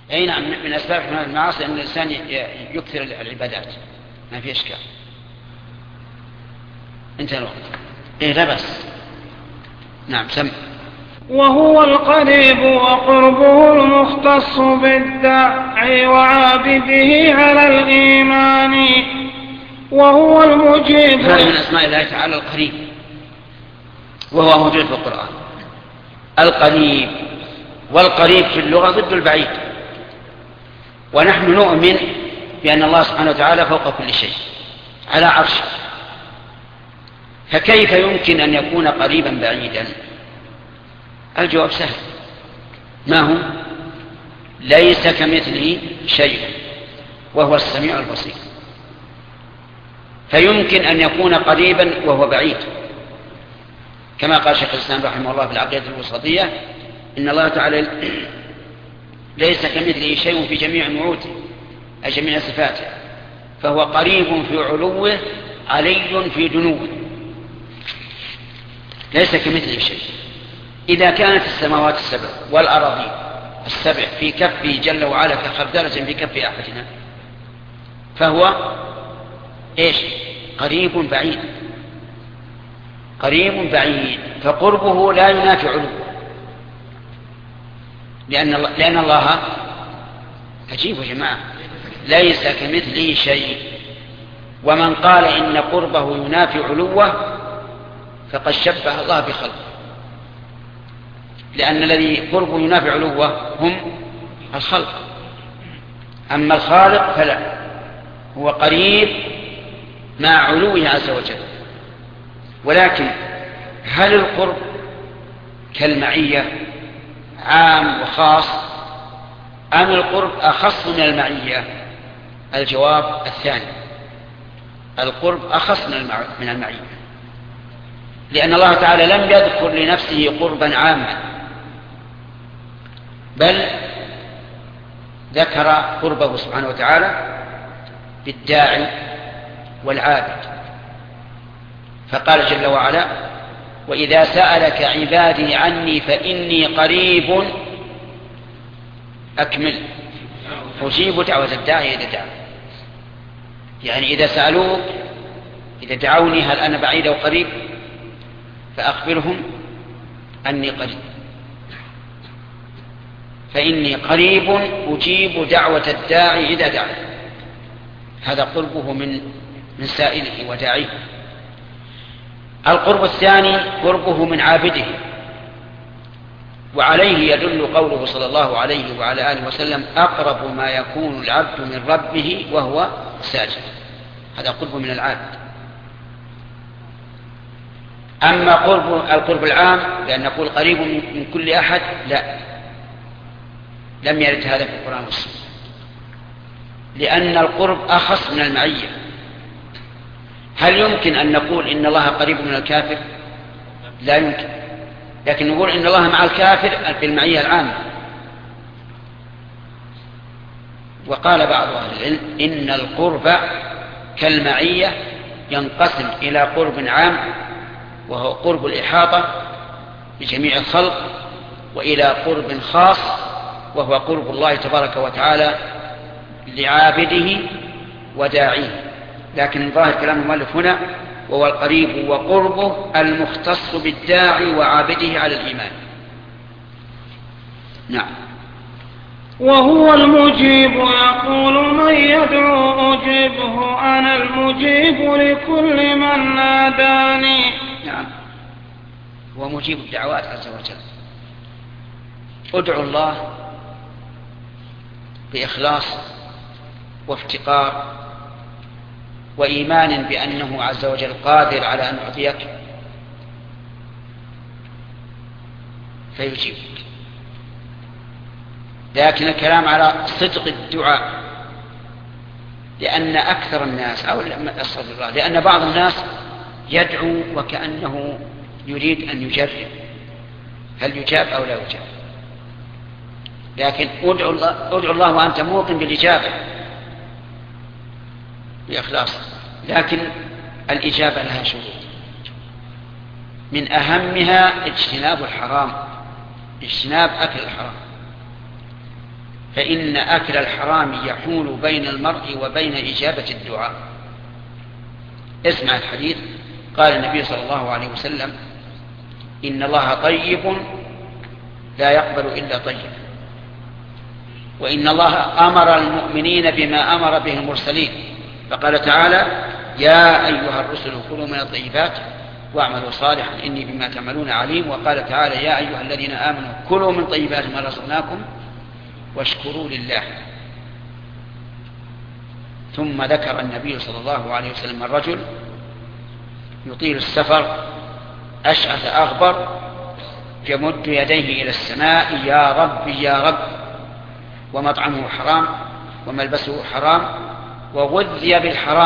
أي نعم، من أسباب حماية المعاصي أن الإنسان يكثر العبادات، ما في إشكال. انتهى الوقت. لا بس. نعم سمع. وهو القريب وقربه المختص بالداعي وعابده على الإيمان، وهو المجيب. هذا من أسماء الله تعالى القريب، وهو موجود في القرآن. القريب، والقريب في اللغة ضد البعيد، ونحن نؤمن بأن الله سبحانه وتعالى فوق كل شيء على عرشه، فكيف يمكن أن يكون قريبا بعيدا؟ الجواب سهل، ما هو؟ ليس كمثله شيء وهو السميع البصير، فيمكن أن يكون قريبا وهو بعيد، كما قال شيخ الإسلام رحمه الله في العقيدة الوسطية: إن الله تعالى ليس كمثله شيء في جميع نعوته أي جميع صفاته، فهو قريب في علوه علي في دنوه، ليس كمثله شيء. إذا كانت السماوات السبع والأراضين السبع في كفه جل وعلا كخردلة في كف أحدنا، فهو إيش؟ قريب بعيد، قريب بعيد، فقربه لا ينافي علوه، لأن الله عجيب يا جماعة، ليس كمثله شيء. ومن قال إن قربه ينافي علوه فقد شبه الله بخلقه، لأن الذي قربه ينافي علوه هم الخلق، أما الخالق فلا، هو قريب مع علوه عز وجل. ولكن هل القرب كالمعية عام وخاص، أم القرب أخص من المعية؟ الجواب الثاني، القرب أخص من المعية، لأن الله تعالى لم يذكر لنفسه قربا عاما، بل ذكر قربه سبحانه وتعالى بالداعي والعابد، فقال جل وعلا: وإذا سألك عبادي عني فإني قريب أكمل أجيب دعوة الداعي إذا دعا. يعني إذا سألوك، إذا دعوني هل أنا بعيد أو قريب، فأخبرهم أني قريب، فإني قريب أجيب دعوة الداعي إذا دعا. هذا قربه من سائله وداعيه. القرب الثاني قربه من عابده، وعليه يدل قوله صلى الله عليه وعلى آله وسلم: أقرب ما يكون العبد من ربه وهو ساجد. هذا قرب من العابد. أما القرب العام بأن نقول قريب من كل أحد، لا، لم يرد هذا في القرآن والسنة، لأن القرب أخص من المعية. هل يمكن أن نقول إن الله قريب من الكافر؟ لا يمكن، لكن نقول إن الله مع الكافر في المعية العامة. وقال بعض أهل العلم إن القرب كالمعية ينقسم إلى قرب عام وهو قرب الإحاطة بجميع الخلق، وإلى قرب خاص وهو قرب الله تبارك وتعالى لعابده وداعيه. لكن ظاهر كلام المؤلف هنا وهو القريب وقربه المختص بالداعي وعابده على الإيمان. نعم. وهو المجيب يقول: من يدعو أجبه، أنا المجيب لكل من ناداني. نعم، هو مجيب الدعوات عز وجل. ادعو الله بإخلاص وافتقار وإيمان بأنه عز وجل قادر على أن يعطيك فيجيبك. لكن الكلام على صدق الدعاء، لأن أكثر الناس أستغفر الله، لأن بعض الناس يدعو وكأنه يريد أن يجرب هل يجاب أو لا يجاب. لكن ادعو الله وأنت موقن بالإجابة بإخلاص. لكن الإجابة لها شروط، من أهمها اجتناب الحرام، اجتناب أكل الحرام. فإن أكل الحرام يحول بين المرء وبين إجابة الدعاء. اسمع الحديث. قال النبي صلى الله عليه وسلم: إن الله طيب لا يقبل إلا طيب، وإن الله أمر المؤمنين بما أمر به المرسلين، فقال تعالى: يا أيها الرسل كلوا من الطيبات واعملوا صالحا إني بما تعملون عليم. وقال تعالى: يا أيها الذين آمنوا كلوا من طيبات ما رزقناكم واشكروا لله. ثم ذكر النبي صلى الله عليه وسلم الرجل يطيل السفر أشعث أغبر يمد يديه إلى السماء: يا رب يا رب، ومطعمه حرام وملبسه حرام وغذي بالحرام،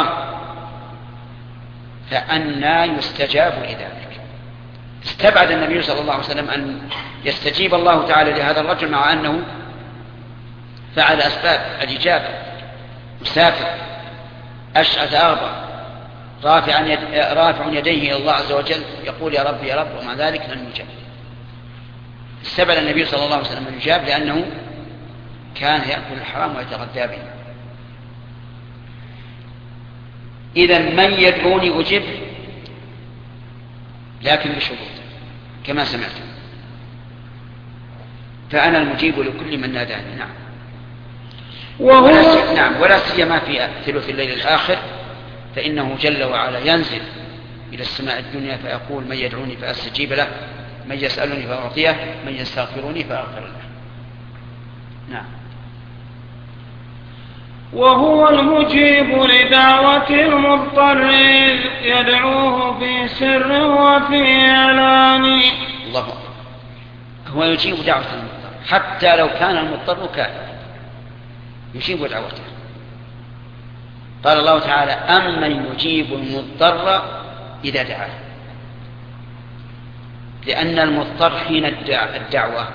فأنى يستجاب لذلك. استبعد النبي صلى الله عليه وسلم أن يستجيب الله تعالى لهذا الرجل مع أنه فعل أسباب الإجابة. مسافر أشعث أغبر رافع يديه إلى الله عز وجل يقول: يا رب يا رب، ومع ذلك لم يجاب. استبعد النبي صلى الله عليه وسلم أن يجاب لأنه كان يأكل الحرام ويتغذى به. إذا من يدعوني أجب، لكن بشروط كما سمعت. فأنا المجيب لكل من ناداني. نعم. ولا سيما في ثلث الليل الآخر، فإنه جل وعلا ينزل إلى السماء الدنيا فيقول: من يدعوني فأستجيب له، من يسألني فأعطيه، من يستغفرني فأغفر له. نعم. وهو المجيب لدعوة المضطر يدعوه في سر وفي إعلان. الله أكبر. هو يجيب دعوة المضطر حتى لو كان المضطر كافرا، يجيب دعوته. قال الله تعالى: أمن يجيب المضطر إذا دعاه. لأن المضطر حين الدعوة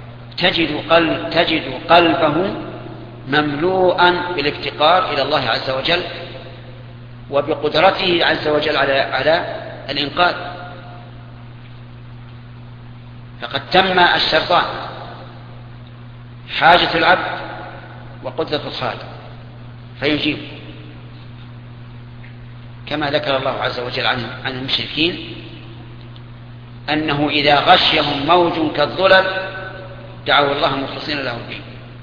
تجد قلبه مملوءا بالافتقار إلى الله عز وجل وبقدرته عز وجل على الإنقاذ. فقد تم الشرطان: حاجة العبد وقدرة الخالق، فيجيب. كما ذكر الله عز وجل عن المشركين أنه إذا غشيهم موج كالظلل دعوا الله مخلصين له الدين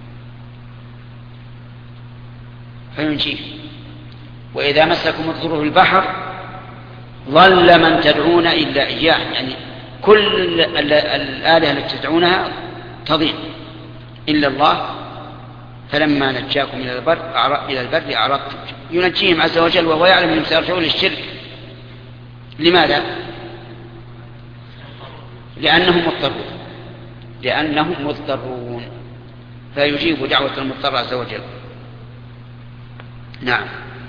فينجيه. وإذا مسكم الضر في البحر ضل من تدعون إلا إياه، يعني كل الآلهة التي تدعونها تضيع إلا الله. فلما نجاكم إلى البر أعرضتم. ينجيهم عز وجل وهو يعلم أنهم سيرجعون للشرك. لماذا؟ لأنهم مضطرون فيجيب دعوة المضطر عز وجل. نعم.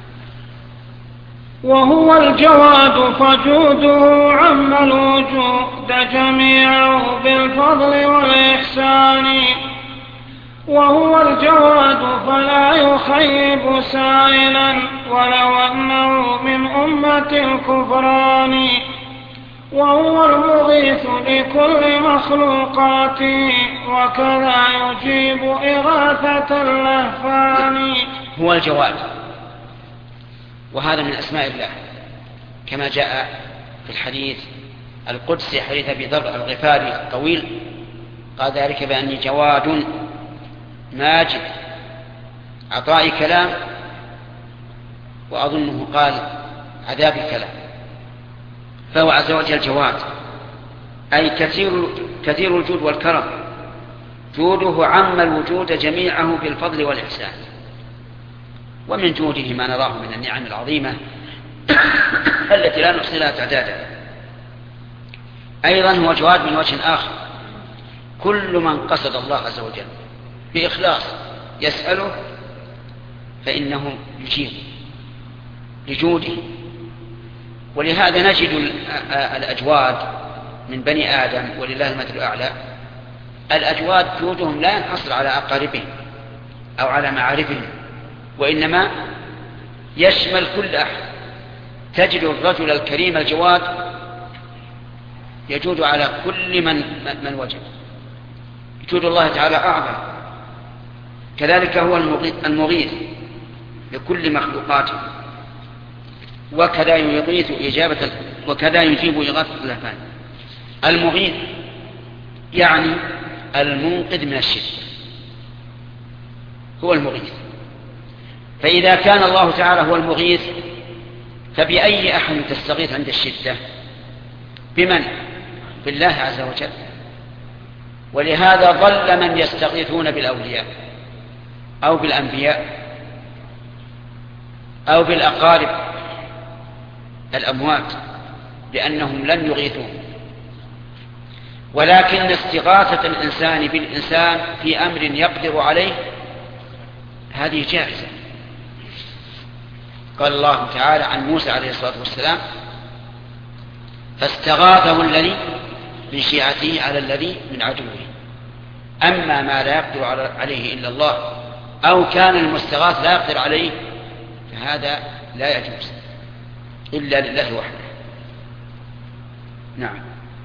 وهو الجواد فجوده عم الوجود جميعه بالفضل والإحسان. وهو الجواد فلا يخيب سائلا ولو أنه من أمة الكفران. وهو المغيث لكل مخلوقاته وكذا يجيب إغاثة اللهفان. هو الجواد، وهذا من أسماء الله كما جاء في الحديث القدسي حديث أبي ذر الغفاري الطويل، قال ذلك بأني جواد ماجد عطائي كلام، وأظنه قال عذابي كلام. فهو عز وجل جواد أي كثير الجود والكرم، جوده عم الوجود جميعه بالفضل والإحسان. ومن جوده ما نراه من النعم العظيمة التي لا نحصي لها تعدادا. أيضا هو جواد من وجه آخر: كل من قصد الله عز وجل بإخلاص يسأله فإنه يجيب لجوده. ولهذا نجد الأجواد من بني آدم ولله المثل الأعلى. الأجواد جودهم لا ينحصر على أقاربهم أو على معارفهم، وإنما يشمل كل أحد. تجد الرجل الكريم الجواد يجود على كل من وجد. جود الله تعالى أعظم، كذلك هو المغيث لكل مخلوقاته، وكذا يجيب إغاثة اللهفان. المغيث يعني المنقذ من الشدة، هو المغيث. فإذا كان الله تعالى هو المغيث فبأي أحد تستغيث عند الشدة؟ بمن؟ بالله عز وجل. ولهذا ظل من يستغيثون بالأولياء أو بالأنبياء أو بالأقارب الأموات لأنهم لن يغيثون. ولكن استغاثة الإنسان بالإنسان في أمر يقدر عليه هذه جائزة. قال الله تعالى عن موسى عليه الصلاة والسلام: فاستغاثه الذي من شيعته على الذي من عدوه. أما ما لا يقدر عليه إلا الله أو كان المستغاث لا يقدر عليه فهذا لا يجوز إلا لله وحده. نعم.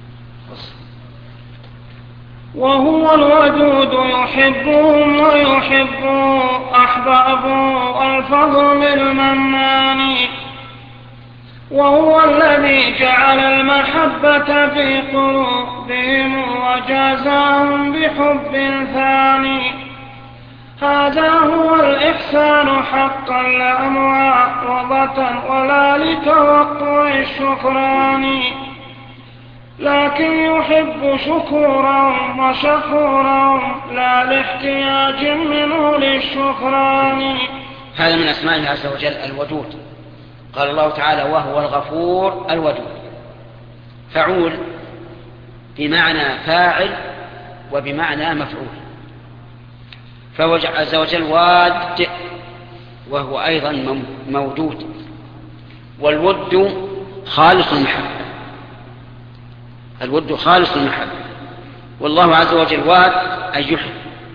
وهو الودود يحبهم ويحب أحبابه الفضل المنان. وهو الذي جعل المحبة في قلوبهم وجازاهم بحب ثاني. هذا هو الإحسان حقا لا معارضة ولا لتوقع الشكران، لكن يحب شكورا وشكورا لا لاحتياج منه للشكران. هذا من أسمائه عز وجل الودود. قال الله تعالى: وهو الغفور الودود. فعول بمعنى فاعل وبمعنى مفعول. فهو عز وجل واد وهو أيضا موجود. والود خالص المحبة، الود خالص المحبة. والله عز وجل واد أي يحب،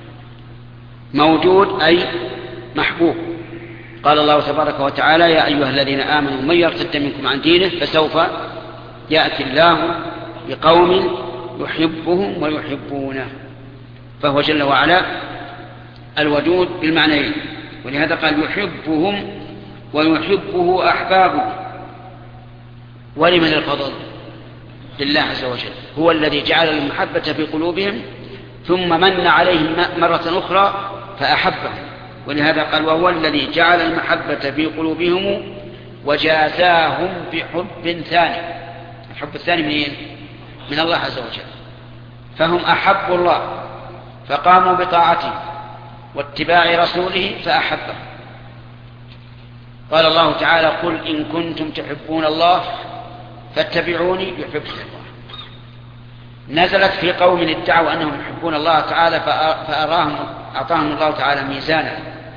موجود أي محبوب. قال الله تبارك وتعالى: يا أيها الذين آمنوا من يرتد منكم عن دينه فسوف يأتي الله بقوم يحبهم ويحبونه. فهو جل وعلا الودود بالمعنيين، ولهذا قال يحبهم ويحبه أحبابه. ولمن الفضل؟ لله عز وجل. هو الذي جعل المحبة في قلوبهم ثم من عليهم مرة أخرى فأحبهم. ولهذا قال: وهو الذي جعل المحبة في قلوبهم وجازاهم بحب ثاني. الحب الثاني منين؟ من الله عز وجل. فهم أحبوا الله فقاموا بطاعته واتباع رسوله فأحبهم. قال الله تعالى: قل إن كنتم تحبون الله فاتبعوني يحبكم الله. نزلت في قوم ادعوا أنهم يحبون الله تعالى أعطاهم الله تعالى ميزانا.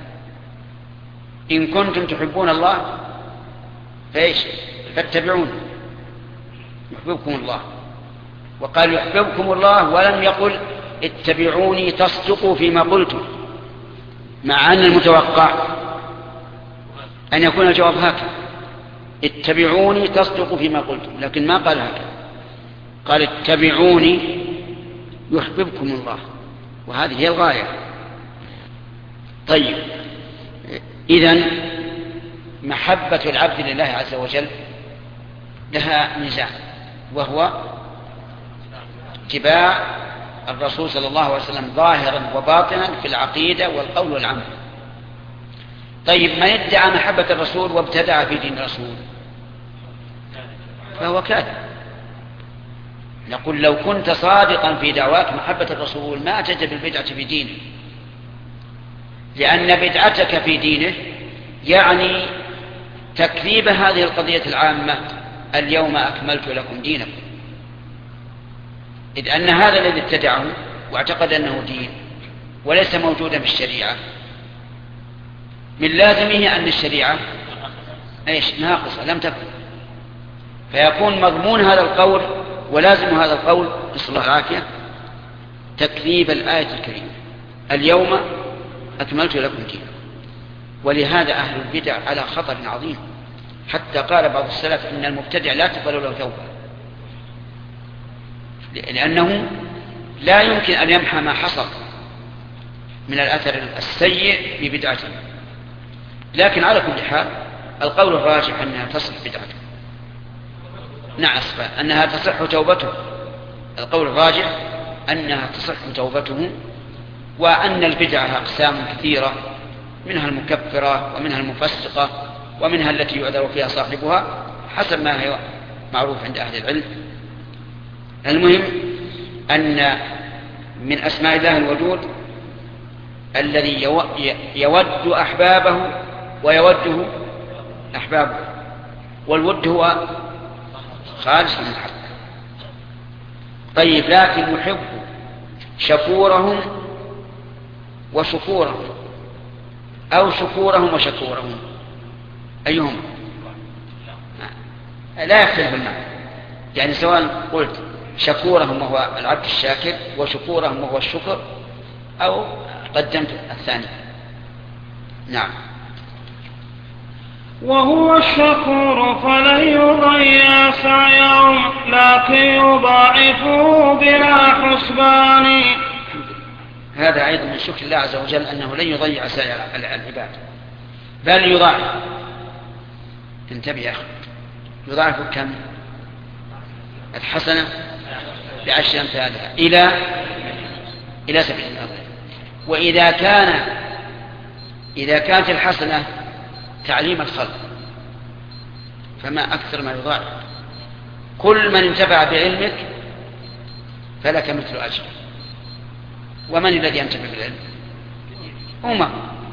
إن كنتم تحبون الله فإيش؟ فاتبعوني يحببكم الله. وقال يحببكم الله ولم يقل اتبعوني تصدقوا فيما قلتم، مع أن المتوقع أن يكون الجواب هكذا: اتبعوني تصدقوا فيما قلتم، لكن ما قال هكذا، قال اتبعوني يحببكم الله، وهذه هي الغاية. طيب، إذن محبة العبد لله عز وجل لها ميزان، وهو اتباع الرسول صلى الله عليه وسلم ظاهرا وباطنا في العقيدة والقول والعمل. طيب، من ادعى محبة الرسول وابتدع في دين الرسول فهو كاذب. نقول: لو كنت صادقا في دعواك محبة الرسول ما أتيت بالبدعة في دينه، لأن بدعتك في دينه يعني تكذيب هذه القضية العامة: اليوم أكملت لكم دينكم. إذ أن هذا الذي ابتدعه واعتقد أنه دين وليس موجودا في الشريعة، من لازمه أن الشريعة ناقصة لم تكن، فيكون مضمون هذا القول ولازم هذا القول نسأل الله العافية تكذيب الآية الكريمة: اليوم أكملت لكم دينكم. ولهذا أهل البدع على خطر عظيم، حتى قال بعض السلف إن المبتدع لا تقبل له توبة، لأنه لا يمكن أن يمحى ما حصل، من الأثر السيء ببدعته. لكن على كل حال القول الراجح أنها تصح بدعته. نعم، أنها تصح توبته. القول الراجح أنها تصح توبته، وأن البدعة أقسام كثيرة، منها المكفرة ومنها المفسقة ومنها التي يعذر فيها صاحبها حسب ما هي معروف عند أهل العلم. المهم أن من أسماء الله الودود الذي يود أحبابه ويوده أحبابه، والود هو خالص من الحق. طيب، لكن يحب شكورهم وشكورهم أو شكورهم وشكورهم، أيهم؟ لا يختلف المعنى، يعني سواء قلت شكورهم وهو العبد الشاكر وشكورهم وهو الشكر، أو قدمت الثاني. نعم. وهو الشكور فلن يضيع سعيهم لكن يضاعفه بلا حسبان. هذا أيضا من شكر الله عز وجل أنه لن يضيع سعي العباد، بل يضاعف. انتبه يا أخي، يضاعف كم؟ الحسنة بعشر أمثالها إلى 70 أضعاف. وإذا كانت الحسنة تعليم الخلق فما أكثر ما يضاعف. كل من انتفع بعلمك فلك مثل أجر. ومن الذي ينتفع بالعلم؟ أمة.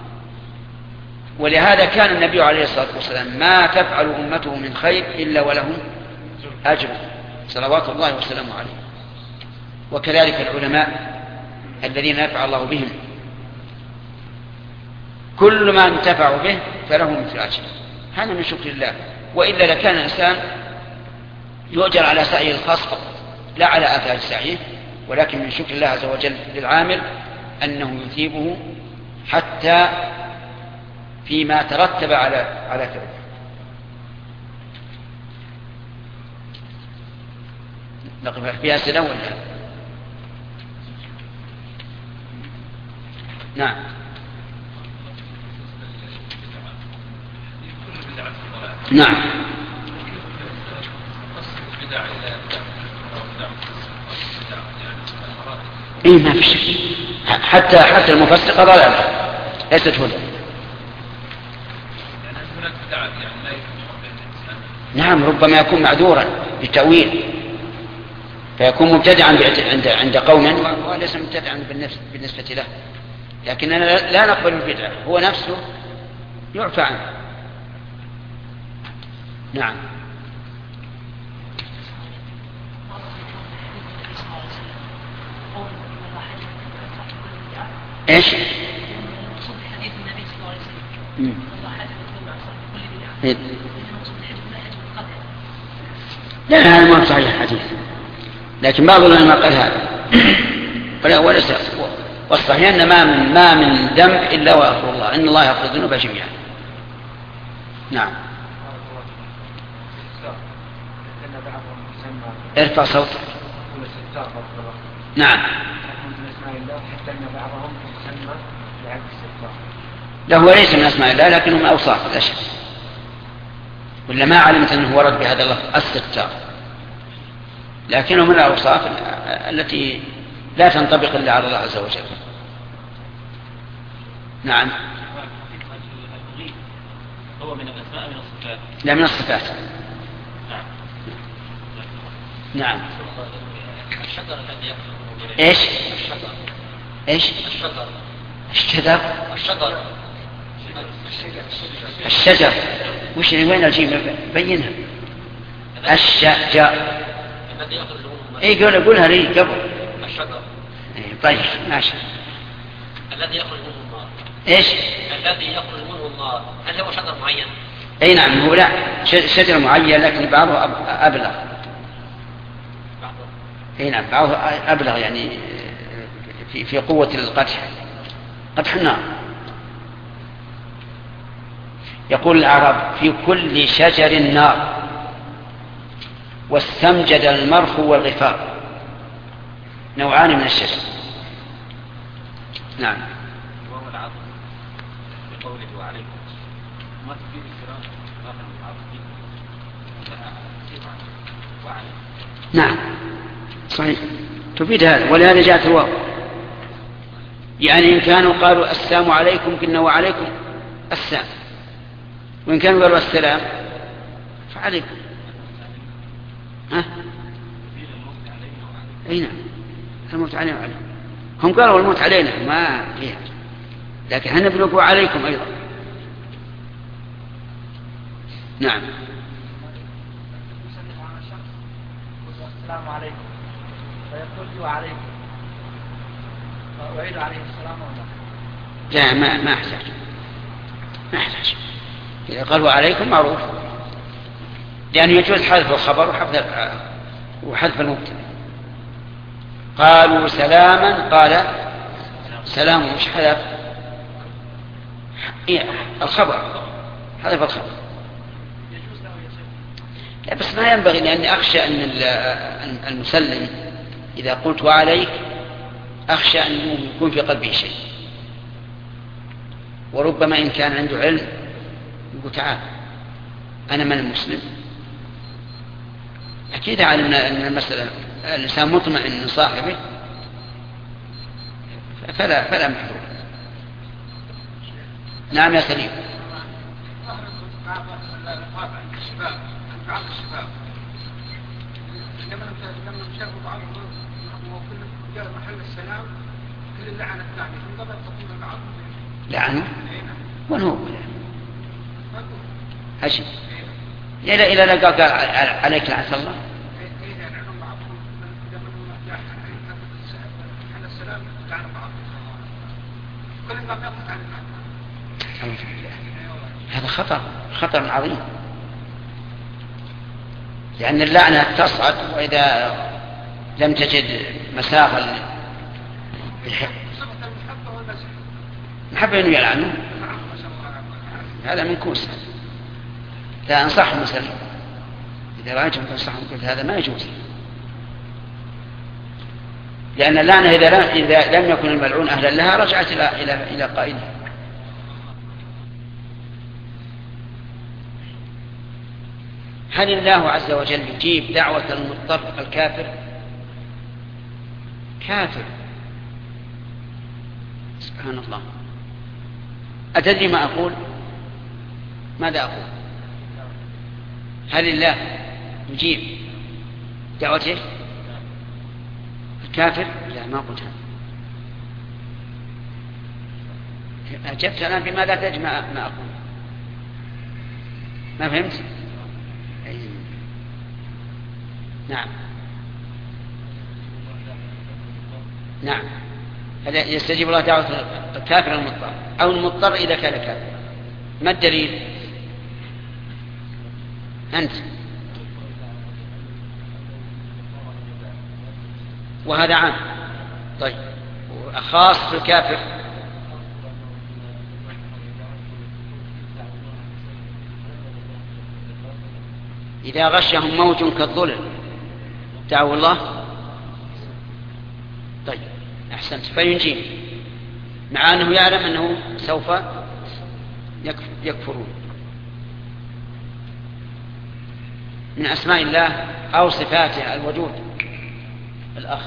ولهذا كان النبي عليه الصلاة والسلام ما تفعل أمته من خير إلا ولهم أجر صلوات الله وسلامه عليه. وكذلك العلماء الذين ينفع الله بهم، كل ما انتفعوا به فله مثل أجر. هذا من شكر الله. وإلا لكان الإنسان يؤجر على سعيه الخاص فقط، لا على آثار سعيه. ولكن من شكر الله عز وجل للعامل أنه يثيبه حتى فيما ترتب على فعله. نقف فيها سنة ولا؟ نعم. نعم. إيه، ما في شك. حتى المفسقة ضلالة ليست هدى. نعم، ربما يكون معذورا بالتأويل فيكون مبتدعا عند قوم وليس مبتدعا بالنسبة له. لكننا لا نقبل البدعة، هو نفسه يعفى عنه. نعم. ايش؟ لا، هذا ما صحيح الحديث، لكن بعض العلماء قال هذا وليس. والصحيح أن ما من ذنب إلا ويغفر الله، إن الله يغفر الذنوب جميعا. نعم. ارفع صوتك. نعم. لا، هو ليس من أسماء الله لكنه من أوصاف الأشياء، ولا ما علمت أنه ورد بهذا اللفظ الستار، لكنه من الأوصاف التي لا تنطبق إلا على الله عز وجل. نعم. هو من الأسماء من الصفات؟ لا، من الصفات. نعم. الشجر الذي يقرب ايش؟ ايش؟ الشجر. الشجر وش وين الجيم؟ بينها. الشجر الذي يخرج منه. اي قولها لي قبل. الشجر. طيب ماشي. الذي يخرج منه النار. ايش؟ الذي يخرج منه النار، هل هو شجر معين؟ اي نعم، هو لا شجر معين لكن بعضه أبلغ. اي نعم، بعضه أبلغ يعني في قوة قدح النار. يقول العرب في كل شجر نار واستمجد المرخ والغفار، نوعان من الشجر. نعم. قوله وعليكم ما تفيد الكلام داخل المتعاطفين وعليكم. نعم صحيح تفيد هذا، ولهذا جاءت الواو. يعني إن كانوا قالوا السلام عليكم قلنا وعليكم السلام، وإن كانوا قالوا السلام فعليكم. أي نعم الموت علينا وعليكم. هم قالوا الموت علينا ما فيها، لكن احنا بنقول عليكم أيضا. نعم. السلام عليكم فيقول لي وعليكم وعيد عليه السلام ولا لا ما احتاج إذا قال وعليكم معروف، لأنه يجوز حذف الخبر وحذف المبتدأ. قالوا سلاما قال سلام مش حذف الخبر، حذف الخبر. لا بس ما ينبغي، لأني أخشى أن المسلم إذا قلت وعليك أخشى أن يكون في قلبه شيء، وربما إن كان عنده علم يقول تعال أنا من المسلم. أكيد علم أن المسألة الإنسان مطمئن من صاحبه فلا محظور. نعم يا سليم. بعض الشباب لما نشاركوا بعضهم وكل محل السلام كل اللعنة الثانية من قبل تقول بعض لعنة ونهو هشي إلى لقاك عليك لعنة الله. هذا خطر عظيم، لأن اللعنة تصعد، وإذا لم تجد مساغا محبة أنه يلعنه هذا من كوس. لا أنصح مثلا إذا رأيتم تنصحهم قلت هذا ما يجوز، لأن اللعنة إذا لم يكن الملعون أهلا لها رجعت إلى قائلها. هل الله عز وجل يجيب دعوة المضطر الكافر؟ كافر سبحان الله. أتدري ما أقول؟ ماذا أقول؟ هل الله يجيب دعوته الكافر؟ لا ما قلت هذا. أجبت الآن بما لا تجمع ما أقول. ما فهمت؟ نعم نعم. هذا يستجيب الله دعوة الكافر المضطر أو المضطر إذا كان كافر. ما الدليل؟ أنت وهذا عام. طيب خاص في الكافر إذا غشهم موج كالظلل دعوا الله. طيب أحسنت، فينجيه مع أنه يعلم أنه سوف يكفرون. من أسماء الله أو صفاته الوجود. الأخ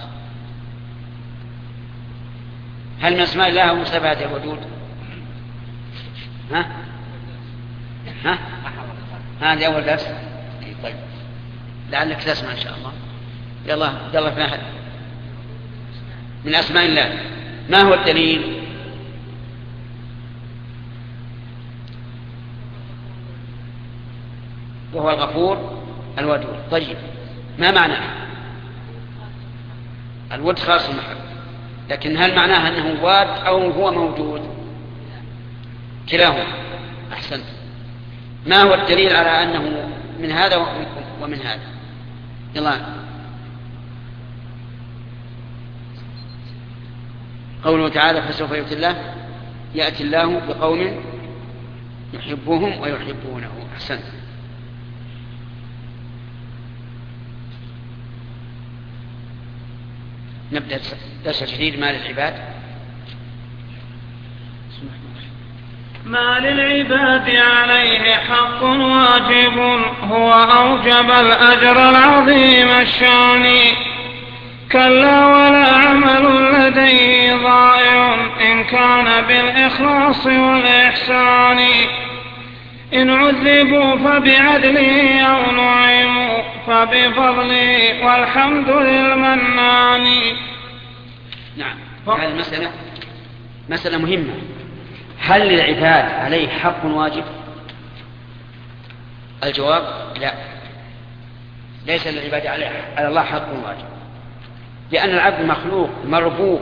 هل من أسماء الله أو صفاته الوجود؟ هذا أول درس. طيب لعلك تسمع إن شاء الله. يلا في أحد من أسماء الله. ما هو الدليل؟ وهو الغفور الودود. طيب ما معناه؟ الود خاص المحبة، لكن هل معناه أنه واد أو هو موجود؟ كلاهما. أحسنت. ما هو الدليل على أنه من هذا ومن هذا؟ يلا. قوله تعالى فسوف يأتي الله بقوم يحبهم ويحبونه. أحسنت. نبدأ درس جديد مال العباد. ما للعباد عليه حق واجب هو أوجب الأجر العظيم الشان كلا ولا عمل لديه ضائع إن كان بالإخلاص والإحسان إن عذبوا فبعدله أو نعموا فبفضله والحمد للمنان. نعم، هذه المسألة مسألة مهمة. هل للعباد عليه حق واجب؟ الجواب لا، ليس للعباد على الله حق واجب، لأن العبد مخلوق مربوب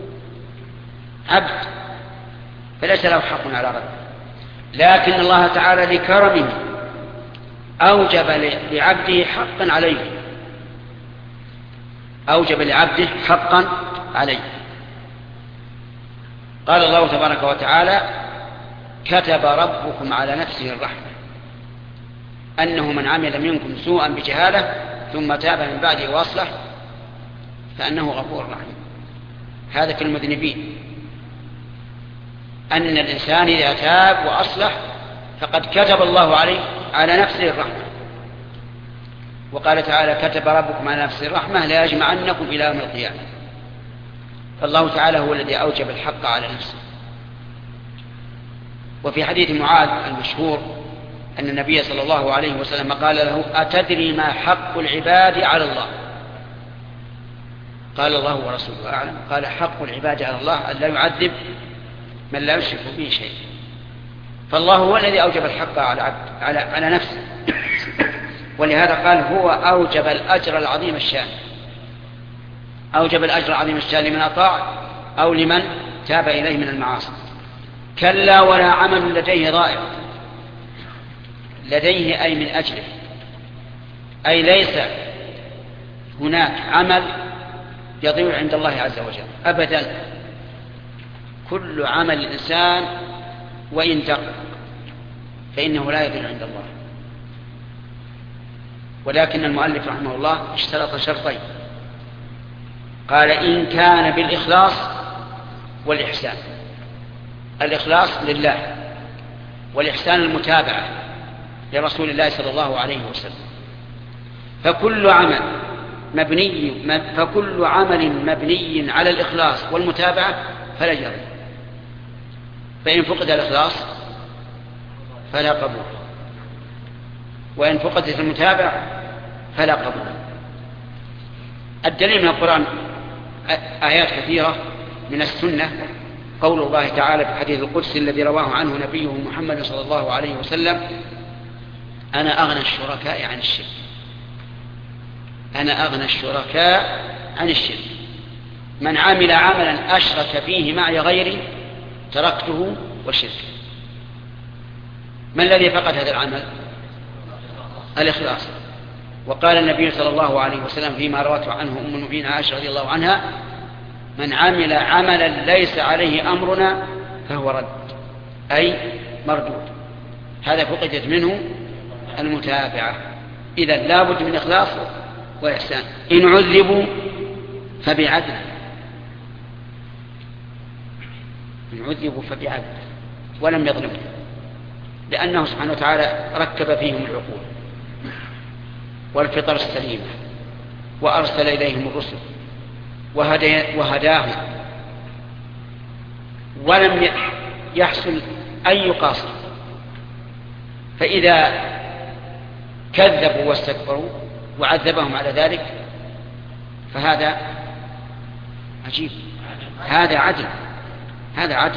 عبد فليس له حق على ربه، لكن الله تعالى لكرمه أوجب لعبده حقا عليه، أوجب لعبده حقا عليه. قال الله تبارك وتعالى كتب ربكم على نفسه الرحمة أنه من عمل منكم سوءا بجهالة ثم تاب من بعده وأصلح فأنه غفور رحيم. هذا في المذنبين، أن الإنسان إذا تاب وأصلح فقد كتب الله عليه على نفسه الرحمة. وقال تعالى كتب ربكم على نفسه الرحمة لا يجمعنكم إلى يوم القيامة. فالله تعالى هو الذي أوجب الحق على نفسه. وفي حديث معاذ المشهور أن النبي صلى الله عليه وسلم قال له أتدري ما حق العباد على الله؟ قال الله ورسوله أعلم. قال حق العباد على الله أن لا يعذب من لا يشرك به شيء. فالله هو الذي أوجب الحق على نفسه، ولهذا قال هو أوجب الأجر العظيم الشان، أوجب الأجر العظيم الشان لمن أطاع أو لمن تاب إليه من المعاصي. كلا ولا عمل لديه ضائع، لديه أي من أجله، أي ليس هناك عمل يضيع عند الله عز وجل أبدا. كل عمل الإنسان وإن دق فإنه لا يضيع عند الله. ولكن المؤلف رحمه الله اشترط شرطين، قال إن كان بالإخلاص والإحسان. الإخلاص لله، والإحسان المتابعة لرسول الله صلى الله عليه وسلم. فكل عمل مبني على الإخلاص والمتابعة فلا يضر. فإن فقد الإخلاص فلا قبول، وإن فقدت المتابعة فلا قبول. الدليل من القرآن آيات كثيرة، من السنة قول الله تعالى في الحديث القدسي الذي رواه عنه نبيه محمد صلى الله عليه وسلم أنا أغنى الشركاء عن الشرك. أنا أغنى الشركاء عن الشرك. من عمل عملا أشرك فيه معي غيري تركته وشركه. ما الذي فقد هذا العمل؟ الإخلاص. وقال النبي صلى الله عليه وسلم فيما روته عنه أم المؤمنين عائشة رضي الله عنها من عمل عملا ليس عليه أمرنا فهو رد، أي مردود. هذا فقدت منه المتابعة. إذا لا بد من إخلاص وإحسان. إن عذبوا فبعدل، إن عذبوا بعدل ولم يظلموا، لأنه سبحانه وتعالى ركب فيهم العقول والفطر السليمة وأرسل إليهم الرسل وهداهم، ولم يحصل أي قاصر. فإذا كذبوا واستكبروا وعذبهم على ذلك فهذا عجيب، هذا عدل، هذا عدل.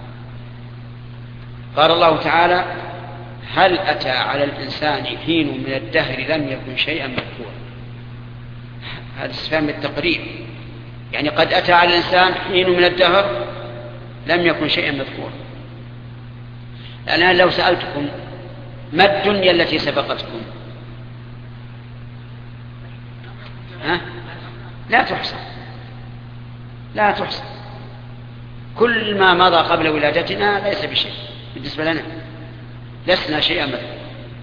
قال الله تعالى هل أتى على الإنسان حين من الدهر لم يكن شيئا مذكورا. هذا استفهام التقرير، يعني قد أتى على الإنسان حين من الدهر لم يكن شيئا مذكورا. الآن لو سألتكم ما الدنيا التي سبقتكم؟ لا تحصى، لا تحصى. كل ما مضى قبل ولادتنا ليس بشيء بالنسبة لنا، لسنا شيئا مذكورا.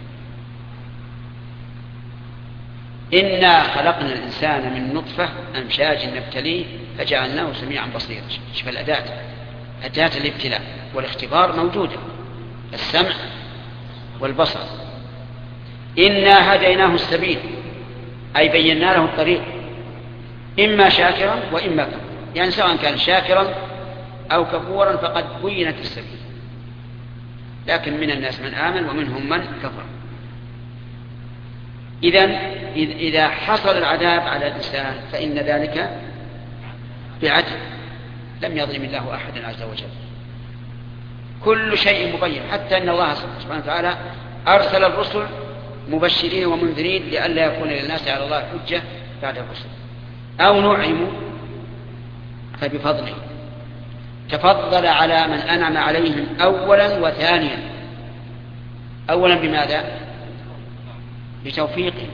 إنا خلقنا الإنسان من نطفة أمشاج نبتليه فجعلناه سميعا بصيرا. شوف الأداة، أداة الابتلاء والاختبار موجودة، السمع والبصر. إنا هديناه السبيل، أي بينا له الطريق، إما شاكرا وإما كفورا، يعني سواء كان شاكرا أو كفورا فقد بينت السبيل. لكن من الناس من آمن ومنهم من كفر. إذا حصل العذاب على الإنسان فإن ذلك بعدل، لم يظلم الله أحدا عز وجل، كل شيء مبين، حتى أن الله سبحانه وتعالى أرسل الرسل مبشرين ومنذرين لئلا يكون للناس على الله حجة بعد الرسل. أو نعموا فبفضله، تفضل على من أنعم عليهم أولا وثانيا. أولا بماذا؟ بتوفيقه.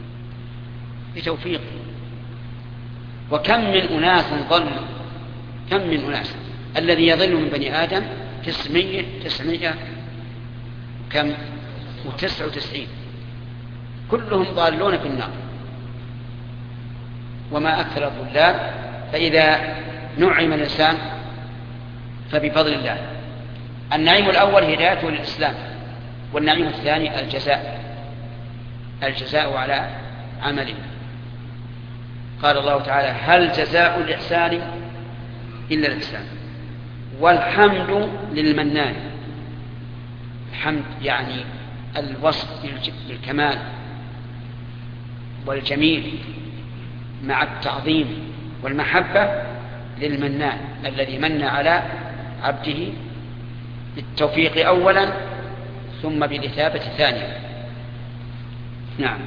وكم من أناس ضلوا، كم من أناس الذي يضل من بني آدم 900 كم و99 كلهم ضالون في النار. وما أكثر الضلال. فإذا نعم الإنسان فبفضل الله. النعيم الأول هدايته للإسلام، والنعيم الثاني الجزاء على عمله. قال الله تعالى: هل جزاء الإحسان إلا الإحسان. والحمد للمنان. الحمد يعني الوصف بالكمال والجميل مع التعظيم والمحبة للمنان الذي من على عبده بالتوفيق أولا ثم بالإثابة ثانيا. نعم.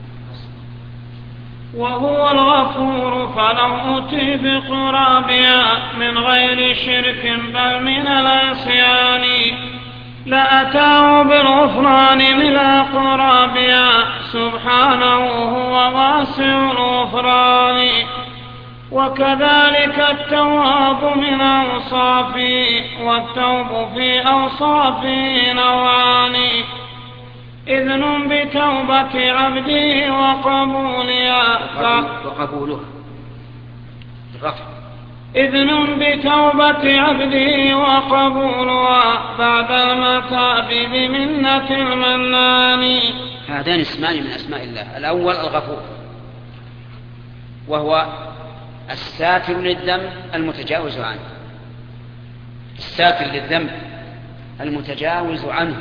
وهو الغفور فلو أتي بقرابها من غير شرك بل من العصيان لأتاه بالغفران من قرابها سبحانه هو واسع الغفران. وكذلك التواب من أوصافه والتوب في أوصافه نوعان إذن بتوبة عبده وقبولها إذن بتوبة عبده وقبولها بعد المتاب بمنة المنان. هذان اسمان من أسماء الله. الأول الغفور، وهو الساتر للذنب المتجاوز عنه. الساتر للذنب المتجاوز عنه،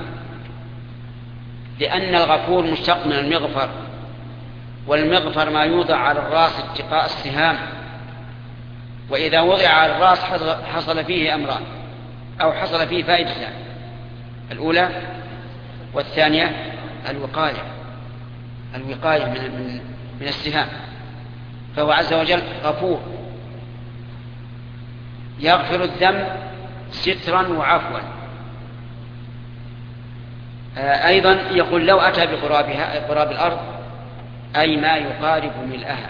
لأن الغفور مشتق من المغفر، والمغفر ما يوضع على الرأس اتقاء السهام، وإذا وضع على الرأس حصل فيه أمران أو حصل فيه فائدتان: الأولى والثانية الوقاية من السهام. فهو عز وجل غفور يغفر الذنب سترا وعفوا. أيضا يقول: لو أتى بقراب الأرض، أي ما يقارب ملئها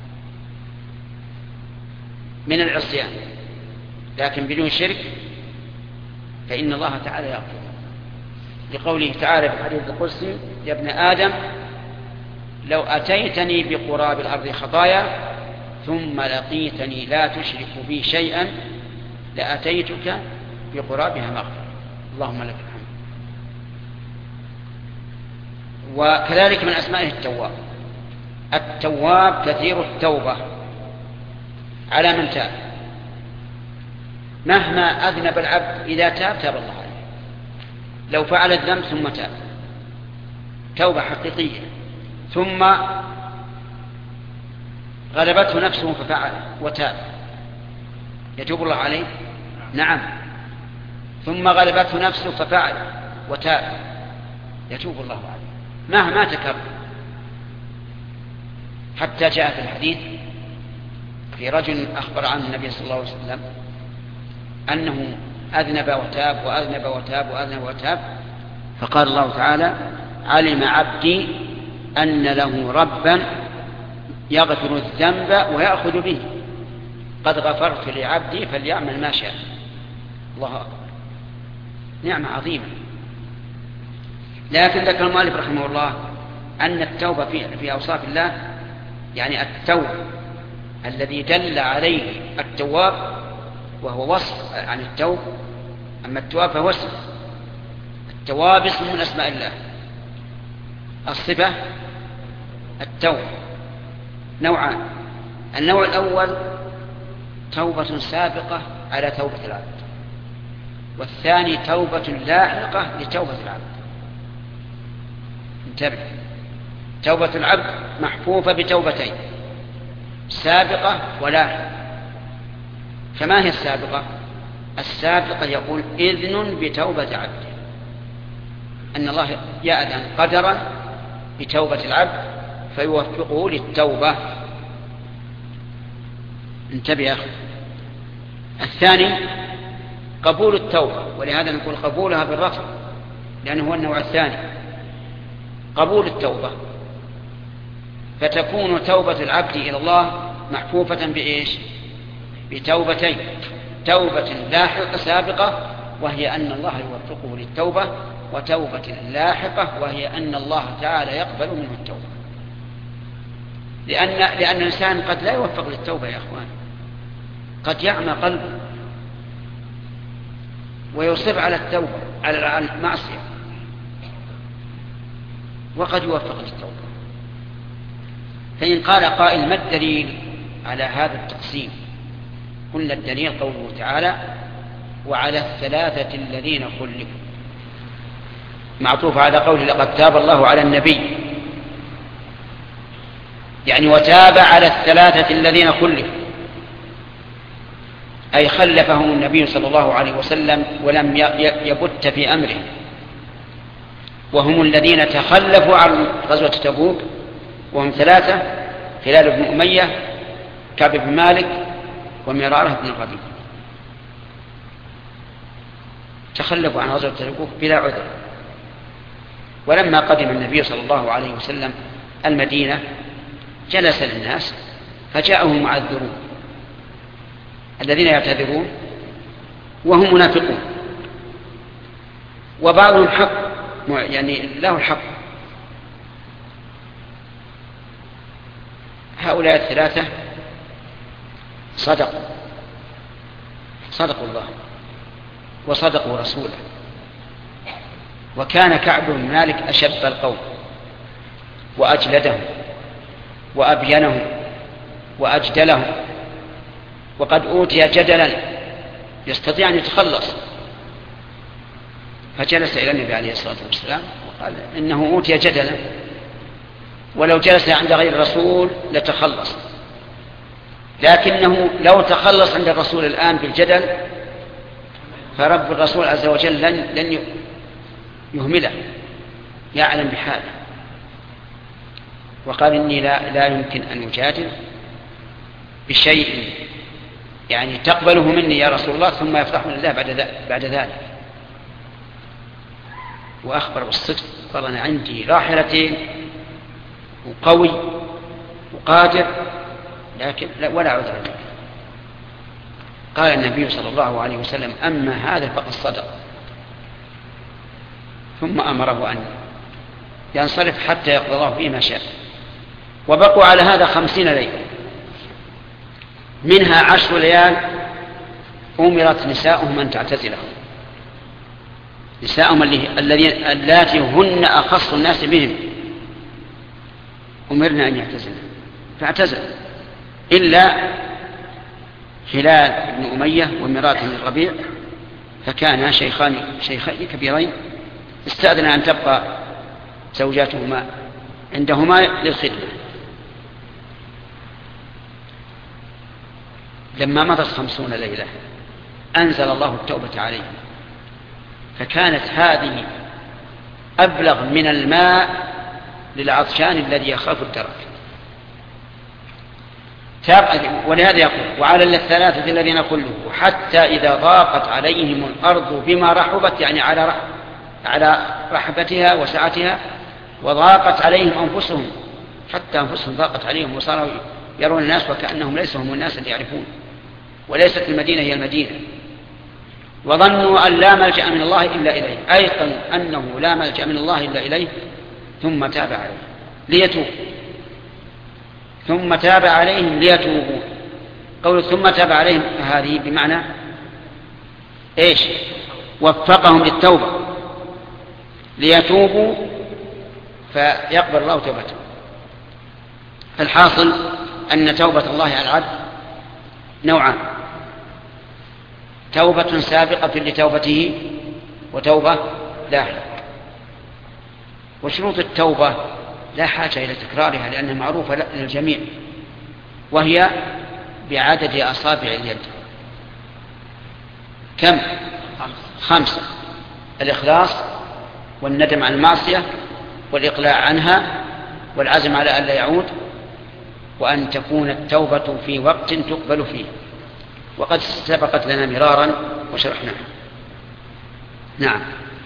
من العصيان، لكن بدون شرك، فإن الله تعالى يغفر. لقوله تعالى في الحديث القدسي: يا ابن آدم لو أتيتني بقراب الأرض خطايا ثم لقيتني لا تشرك بي شيئا لأتيتك بقرابها مغفرة. اللهم لك الحمد. وكذلك من أسمائه التواب كثير التوبة على من تاب. مهما أذنب العبد إذا تاب الله عليه. لو فعل الذنب ثم تاب توبة حقيقية، ثم غلبته نفسه ففعل وتاب، يتوب الله عليه؟ نعم. ثم غلبته نفسه ففعل وتاب، يتوب الله عليه مهما تكرر. حتى جاء في الحديث في رجل أخبر عنه النبي صلى الله عليه وسلم أنه أذنب وتاب وأذنب وتاب وأذنب وتاب، فقال الله تعالى: علم عبدي أن له ربا يغفر الذنب ويأخذ به، قد غفرت لعبدي فليعمل ما شاء. الله أكبر، نعمة عظيمة. لكن ذكر المؤلف رحمه الله أن التوبة في أوصاف الله، يعني التوب الذي دل عليه التواب وهو وصف عن التوب. أما التواب فهو اسم. التواب اسم من أسماء الله. الصفة التوب نوعان: النوع الأول توبة سابقة على توبة العبد، والثاني توبة لاحقة لتوبة العبد. انتبه، توبة العبد محفوفة بتوبتين: سابقة ولاحقة. فما هي السابقة؟ السابقة يقول إذن بتوبة عبده، أن الله يأذن قدرا بتوبة العبد فيوفقه للتوبة. انتبه يا أخي. الثاني قبول التوبة، ولهذا نقول قبولها بالرفع لأنه هو النوع الثاني. قبول التوبة، فتكون توبة العبد إلى الله محفوفة بإيش؟ بتوبتين: توبة لاحقة سابقة وهي أن الله يوفقه للتوبة، وتوبة لاحقة وهي أن الله تعالى يقبل منه التوبة. لأن الإنسان قد لا يوفق للتوبة يا أخوان، قد يعمى قلبه ويصر على التوبة على المعصية، وقد يوفق للتوبة. فإن قال قائل: ما الدليل على هذا التقسيم؟ قلنا الدليل قوله تعالى: وعلى الثلاثة الذين خلفوا، معطوف على قوله: لقد تاب الله على النبي، يعني وتاب على الثلاثة الذين خلفوا، أي خلفهم النبي صلى الله عليه وسلم ولم يبت في أمره، وهم الذين تخلفوا عن غزوة تبوك، وهم ثلاثة: هلال بن أمية، كعب بن مالك، ومرارة بن الربيع. تخلفوا عن غزوة تبوك بلا عذر. ولما قدم النبي صلى الله عليه وسلم المدينة جلس للناس فجاءهم المعذرون الذين يعتذرون وهم منافقون، وبعضهم حق، يعني له الحق. هؤلاء الثلاثة صدقوا الله وصدقوا رسوله. وكان كعب بن مالك أشب القوم وأجلدهم وأبينهم وأجدلهم، وقد أوتي جدلا يستطيع أن يتخلص، فجلس إلى النبي عليه الصلاة والسلام وقال إنه أوتي جدلا، ولو جلس عند غير الرسول لتخلص، لكنه لو تخلص عند الرسول الآن بالجدل فرب الرسول عز وجل لن يهمله، يعلم بحاله. وقال: إني لا يمكن أن أجادل بشيء يعني تقبله مني يا رسول الله ثم يفتحون الله بعد ذلك. وأخبر بالصدق، قال: أنا عندي راحلتين وقوي وقادر، لكن ولا عذر لي. قال النبي صلى الله عليه وسلم: أما هذا فقد صدق. ثم أمره أن ينصرف حتى يقضي الله فيه ما شاء. وبقوا على هذا 50 ليلة، منها 10 ليال أمرت نساؤهم أن تعتزلهم، نساؤهم اللاتي هن أخص الناس بهم أمرنا أن يعتزلن، فاعتزل إلا هلال بن أمية ومرارة بن الربيع، فكانا شيخين كبيرين استأذن أن تبقى زوجاتهما عندهما للخدمة. لما مضت 50 ليلة أنزل الله التوبة عليهم، فكانت هذه أبلغ من الماء للعطشان الذي يخاف الدرك. ولهذا يقول: وعلى الثلاثة الذين خلفوا حتى إذا ضاقت عليهم الأرض بما رحبت، يعني على رحبتها وسعتها، وضاقت عليهم أنفسهم، حتى أنفسهم ضاقت عليهم وصاروا يرون الناس وكأنهم ليسوا هم الناس اللي يعرفون، وليست المدينة هي المدينة، وظنوا أن لا ملجأ من الله إلا إليه، أيقنوا أنه لا ملجأ من الله إلا إليه، ثم تاب عليهم ليتوبوا، ثم تاب عليهم ليتوبوا. قول ثم تاب عليهم هذه بمعنى إيش؟ وفقهم للتوبة ليتوبوا فيقبل الله توبتهم. الحاصل أن توبة الله على العبد نوعان: توبة سابقة لتوبته وتوبة لاحقة. وشروط التوبة لا حاجة إلى تكرارها لأنها معروفة للجميع، وهي بعدد أصابع اليد. كم؟ 5: الإخلاص، والندم عن المعصية، والإقلاع عنها، والعزم على أن لا يعود، وأن تكون التوبة في وقت تقبل فيه. وقد سبقت لنا مرارا وشرحناها. نعم.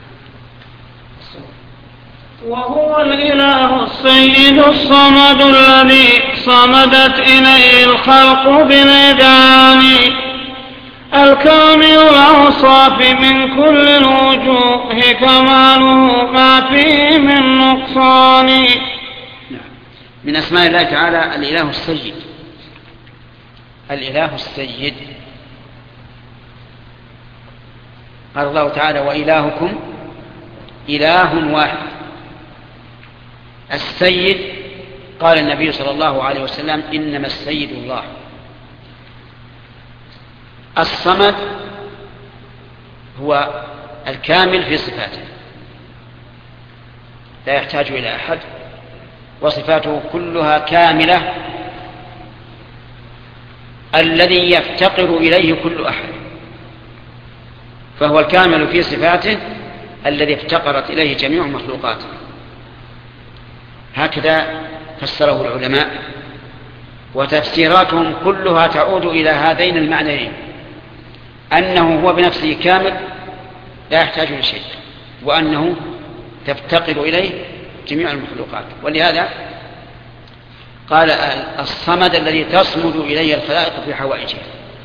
وهو الإله السيد الصمد الذي صمدت إليه الخلق بالإذعان، الكامل الأوصاف من كل الوجوه، كماله ما فيه من نقصان. من أسماء الله تعالى الإله السيد. الإله السيد قال الله تعالى: وإلهكم إله واحد. السيد قال النبي صلى الله عليه وسلم: إنما السيد الله. الصمد هو الكامل في صفاته، لا يحتاج إلى أحد، وصفاته كلها كاملة، الذي يفتقر إليه كل أحد، فهو الكامل في صفاته الذي افتقرت إليه جميع مخلوقاته. هكذا فسره العلماء، وتفسيراتهم كلها تعود إلى هذين المعنيين: أنه هو بنفسه كامل لا يحتاج لشيء، وأنه تفتقر إليه جميع المخلوقات. ولهذا قال: الصمد الذي تصمد إليه الخلائق في حوائجها.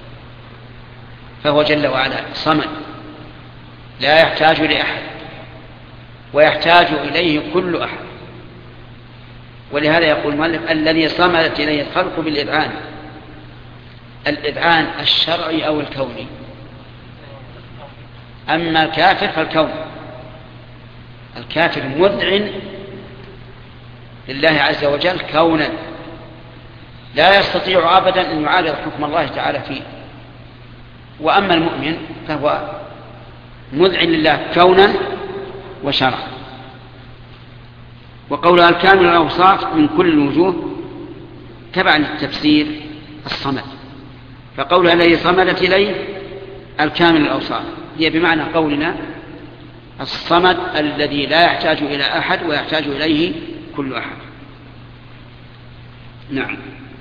فهو جل وعلا صمد لا يحتاج لأحد، ويحتاج إليه كل أحد. ولهذا يقول المؤلف: الذي صمدت إليه الخلق بالإذعان. الإذعان الشرعي أو الكوني. أما الكافر فالكون. الكافر مذعن لله عز وجل كونا، لا يستطيع أبدا أن يعارض حكم الله تعالى فيه. وأما المؤمن فهو مذعن لله كونا وشرعا. وقولها الكامل الأوصاف من كل الوجوه تبع التفسير الصمد. فقولها الذي صمدت إليه الكامل الأوصاف هي بمعنى قولنا الصمد الذي لا يحتاج إلى أحد ويحتاج إليه كل أحد. نعم.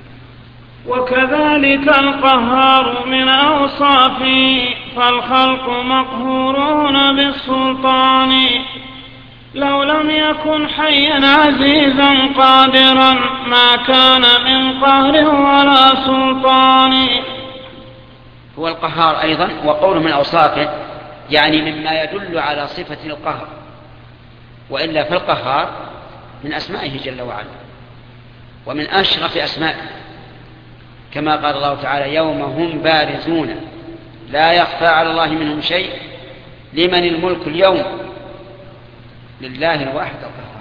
وكذلك القهار من أوصافه، فالخلق مقهورون بالسلطان، لو لم يكن حيا عزيزا قادرا ما كان من قهر ولا سلطان. هو القهار أيضا. وقوله من أوصافه يعني مما يدل على صفة القهر، وإلا فالقهار من أسمائه جل وعلا ومن أشرف أسمائه، كما قال الله تعالى: يوم هم بارزون لا يخفى على الله منهم شيء لمن الملك اليوم لله الواحد القهار.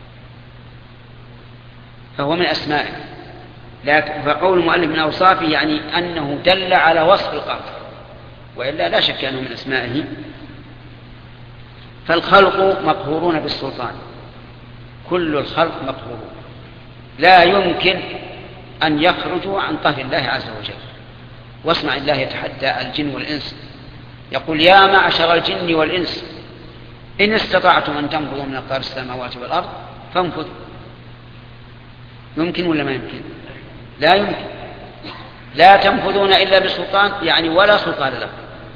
فهو من أسمائه. فقول المؤلف من أوصافه يعني أنه دل على وصف القهر، وإلا لا شك أنه من أسمائه. فالخلق مقهورون بالسلطان، كل الخلق مقهورون، لا يمكن أن يخرجوا عن قهر الله عز وجل. واسمع الله يتحدى الجن والإنس، يقول: يا معشر الجن والإنس إن استطعتم أن تنفذوا من أقطار السماوات والأرض فانفذوا. يمكن ولا ما يمكن؟ لا يمكن. لا تنفذون إلا بسلطان، يعني ولا سلطان لكم.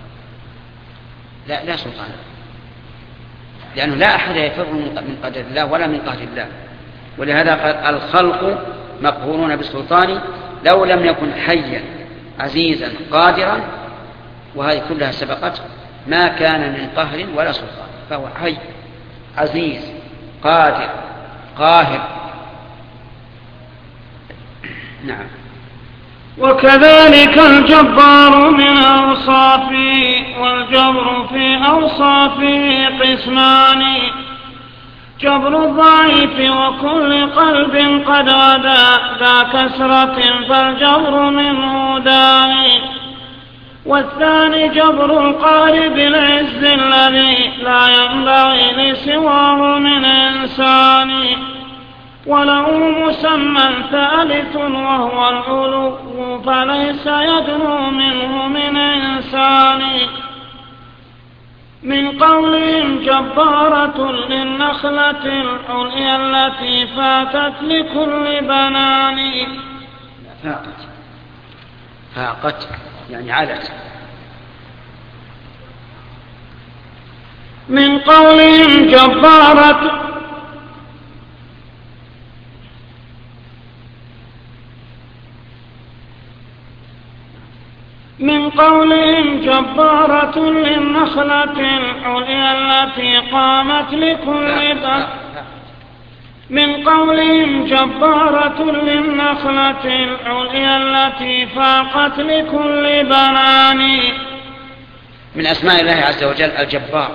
لا سلطان لكم، لأنه لا أحد يفر من قدر الله ولا من قهر الله. ولهذا قال: الخلق مقهورون بالسلطان لو لم يكن حيا عزيزا قادرا، وهذه كلها سبقت، ما كان من قهر ولا سلطان. فهو حي عزيز قادر قاهر. نعم. وكذلك الجبار من أوصافه، والجبر في أوصافه قسمان: جبر الضعيف وكل قلب قد غدا ذا كسرة فالجبر منه داني، والثاني جبر القارب العز الذي لا ينبغي لسواه من إنسان، وله مسمى ثالث وهو العلو فليس يدنو منه من إنسان. من قولهم جبارة للنخلة العليا التي فاتت لكل بنان. فاقت يعني علت. من قولهم جبارة للنخلة العليا التي قامت لكل بنان. من قولهم جبارة للنخلة العليا التي فاقت لكل بنان. من أسماء الله عز وجل الجبار،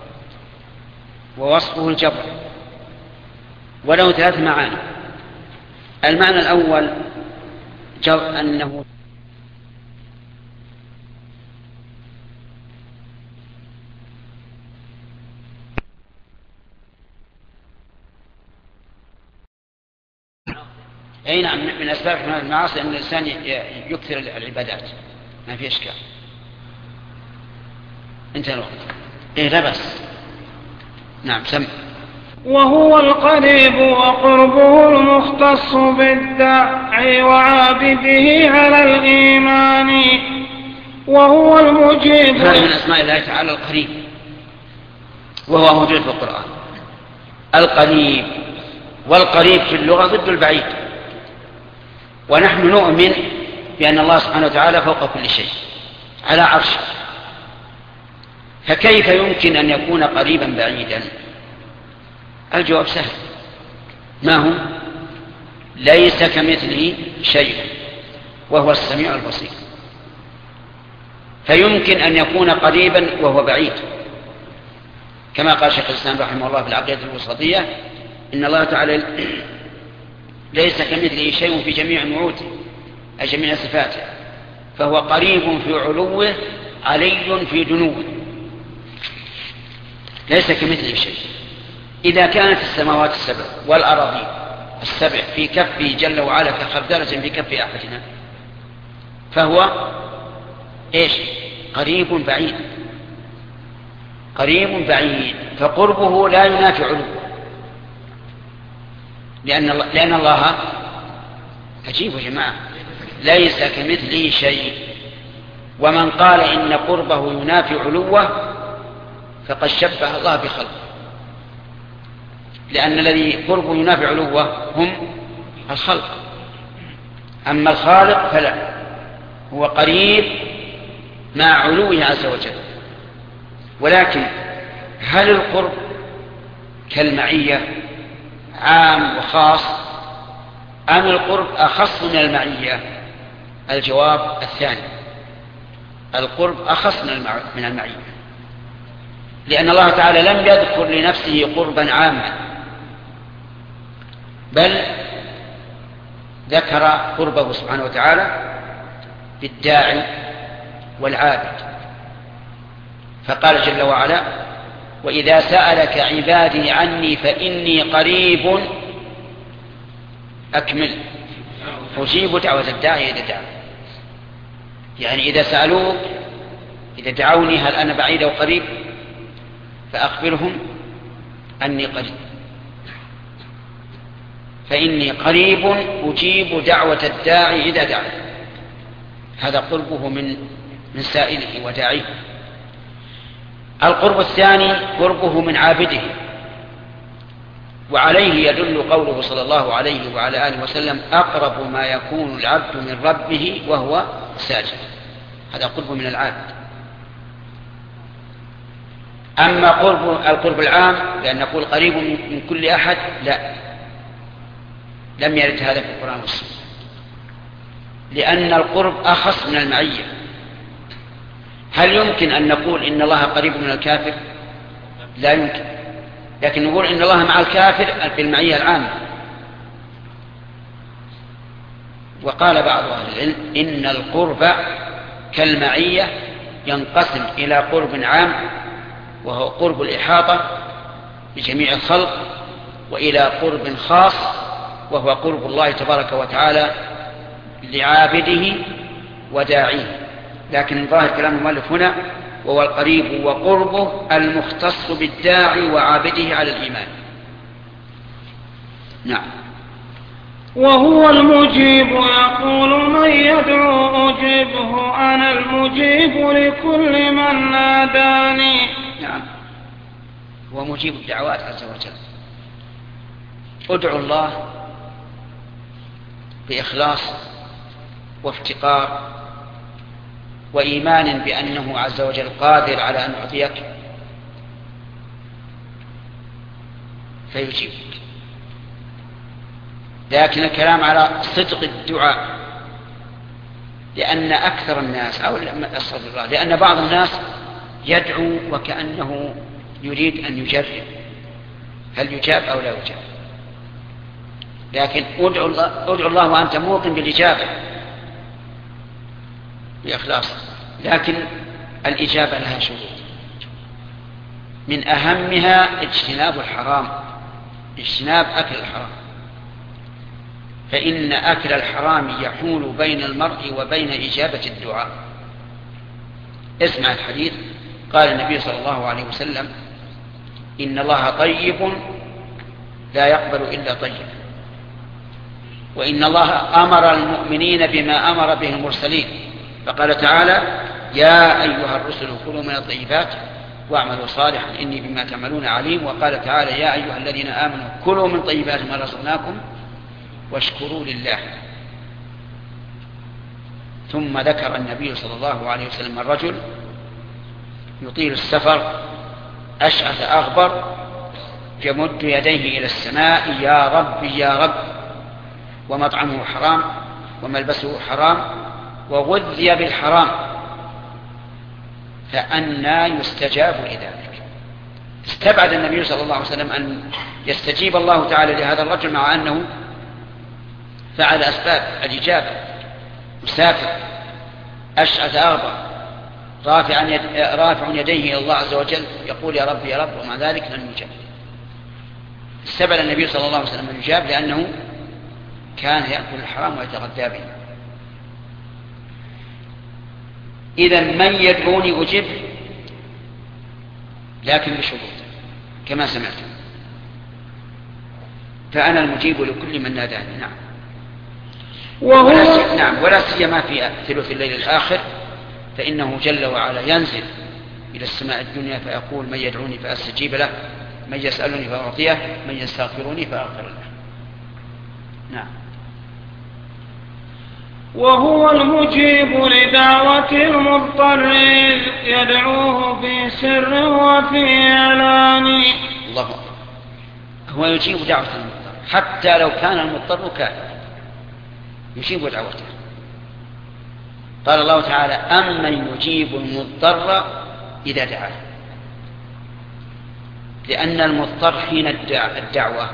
ووصفه الجبر، وله 3 معاني. المعنى الأول أنه أي نعم، من أسباب حماية المعاصي أن الإنسان يكثر العبادات، ما في إشكال. انتهى الوقت. لا بس. نعم سم. وهو القريب وقربه المختص بالداعي وعابده على الإيمان، وهو المجيب. هذا من أسماء الله تعالى القريب، وهو موجود في القرآن. القريب، والقريب في اللغة ضد البعيد، ونحن نؤمن بأن الله سبحانه وتعالى فوق كل شيء على عرشه، فكيف يمكن أن يكون قريبا بعيدا؟ الجواب سهل، ما هو؟ ليس كمثله شيء وهو السميع البصير، فيمكن أن يكون قريبا وهو بعيد، كما قال شيخ الإسلام رحمه الله في العقيدة الوسطية: إن الله تعالى ليس كمثله شيء في جميع نعوته أي جميع صفاته، فهو قريب في علوه علي في دنوه، ليس كمثله شيء. إذا كانت السماوات السبع والأراضين السبع في كفه جل وعلا كخردلة في كف أحدنا، فهو إيش؟ قريب بعيد، قريب بعيد، فقربه لا ينافي علوه، لأن الله عجيب يا جماعة، ليس كمثله شيء. ومن قال إن قربه ينافي علوه فقد شبه الله بخلقه، لأن الذي قربه ينافي علوه هم الخلق، أما الخالق فلا، هو قريب مع علوه عز وجل. ولكن هل القرب كالمعية عام وخاص، أم القرب أخص من المعية؟ الجواب الثاني، القرب أخص من المعية، لأن الله تعالى لم يذكر لنفسه قربا عاما، بل ذكر قربه سبحانه وتعالى بالداعي والعابد، فقال جل وعلا: وإذا سألك عبادي عني فإني قريب أكمل أجيب دعوة الداعي إذا دعا. يعني إذا سألوك، إذا دعوني هل أنا بعيد أو قريب، فأخبرهم أني قريب، فإني قريب أجيب دعوة الداعي إذا دعا. هذا قربه من سائله وداعيه. القرب الثاني قربه من عابده، وعليه يدل قوله صلى الله عليه وعلى آله وسلم: أقرب ما يكون العبد من ربه وهو ساجد. هذا قرب من العابد. أما القرب العام، لأن نقول قريب من كل أحد، لا، لم يرد هذا في القرآن والسنة. لأن القرب أخص من المعية. هل يمكن أن نقول إن الله قريب من الكافر؟ لا يمكن، لكن نقول إن الله مع الكافر بالمعية العامة. وقال بعض أهل العلم إن القرب كالمعية ينقسم إلى قرب عام وهو قرب الإحاطة بجميع الخلق، وإلى قرب خاص وهو قرب الله تبارك وتعالى لعابده وداعيه. لكن ظاهر كلام المؤلف هنا وهو القريب وقربه المختص بالداعي وعابده على الإيمان. نعم. وهو المجيب يقول من يدعو أجبه أنا المجيب لكل من ناداني. نعم، هو مجيب الدعوات عز وجل. ادعوا الله بإخلاص وافتقار وإيمان بأنه عز وجل قادر على أن يعطيك فيجيبك. لكن الكلام على صدق الدعاء، لأن أكثر الناس أو أستغفر الله، لأن بعض الناس يدعو وكأنه يريد أن يجرب هل يجاب أو لا يجاب. لكن ادعو الله وأنت موقن بالإجابة بإخلاص. لكن الإجابة لها شروط، من أهمها اجتناب الحرام، اجتناب أكل الحرام، فإن أكل الحرام يحول بين المرء وبين إجابة الدعاء. اسمع الحديث، قال النبي صلى الله عليه وسلم إن الله طيب لا يقبل إلا طيب، وإن الله أمر المؤمنين بما أمر به المرسلين، فقال تعالى يا أيها الرسل كلوا من الطيبات واعملوا صالحا إني بما تعملون عليم. وقال تعالى يا أيها الذين آمنوا كلوا من طيبات ما رزقناكم واشكروا لله. ثم ذكر النبي صلى الله عليه وسلم الرجل يطيل السفر أشعث أغبر يمد يديه إلى السماء يا رب يا رب، ومطعمه حرام وملبسه حرام وغذي بالحرام، فأنى يستجاب لذلك. استبعد النبي صلى الله عليه وسلم أن يستجيب الله تعالى لهذا الرجل مع أنه فعل أسباب الإجابة، مسافر أشعث أغبر رافع يديه إلى الله عز وجل يقول يا رب يا رب، ومع ذلك لم يجاب. استبعد النبي صلى الله عليه وسلم أن يجاب لأنه كان يأكل الحرام ويتغذى به. إذن من يدعوني أجب، لكن بشروط كما سمعت، فأنا المجيب لكل من ناداني. نعم. ولا سيما في ثلث الليل الآخر، فإنه جل وعلا ينزل إلى السماء الدنيا فيقول من يدعوني فأستجيب له، من يسألني فأعطيه، من يستغفرني فأغفر له. نعم. وهو المجيب لدعوة المضطر يدعوه في سر وفي إعلان. الله أكبر. هو يجيب دعوة المضطر حتى لو كان المضطر كافرا يجيب دعوته. قال الله تعالى أمن يجيب المضطر إذا دعاه، لأن المضطر حين الدعوة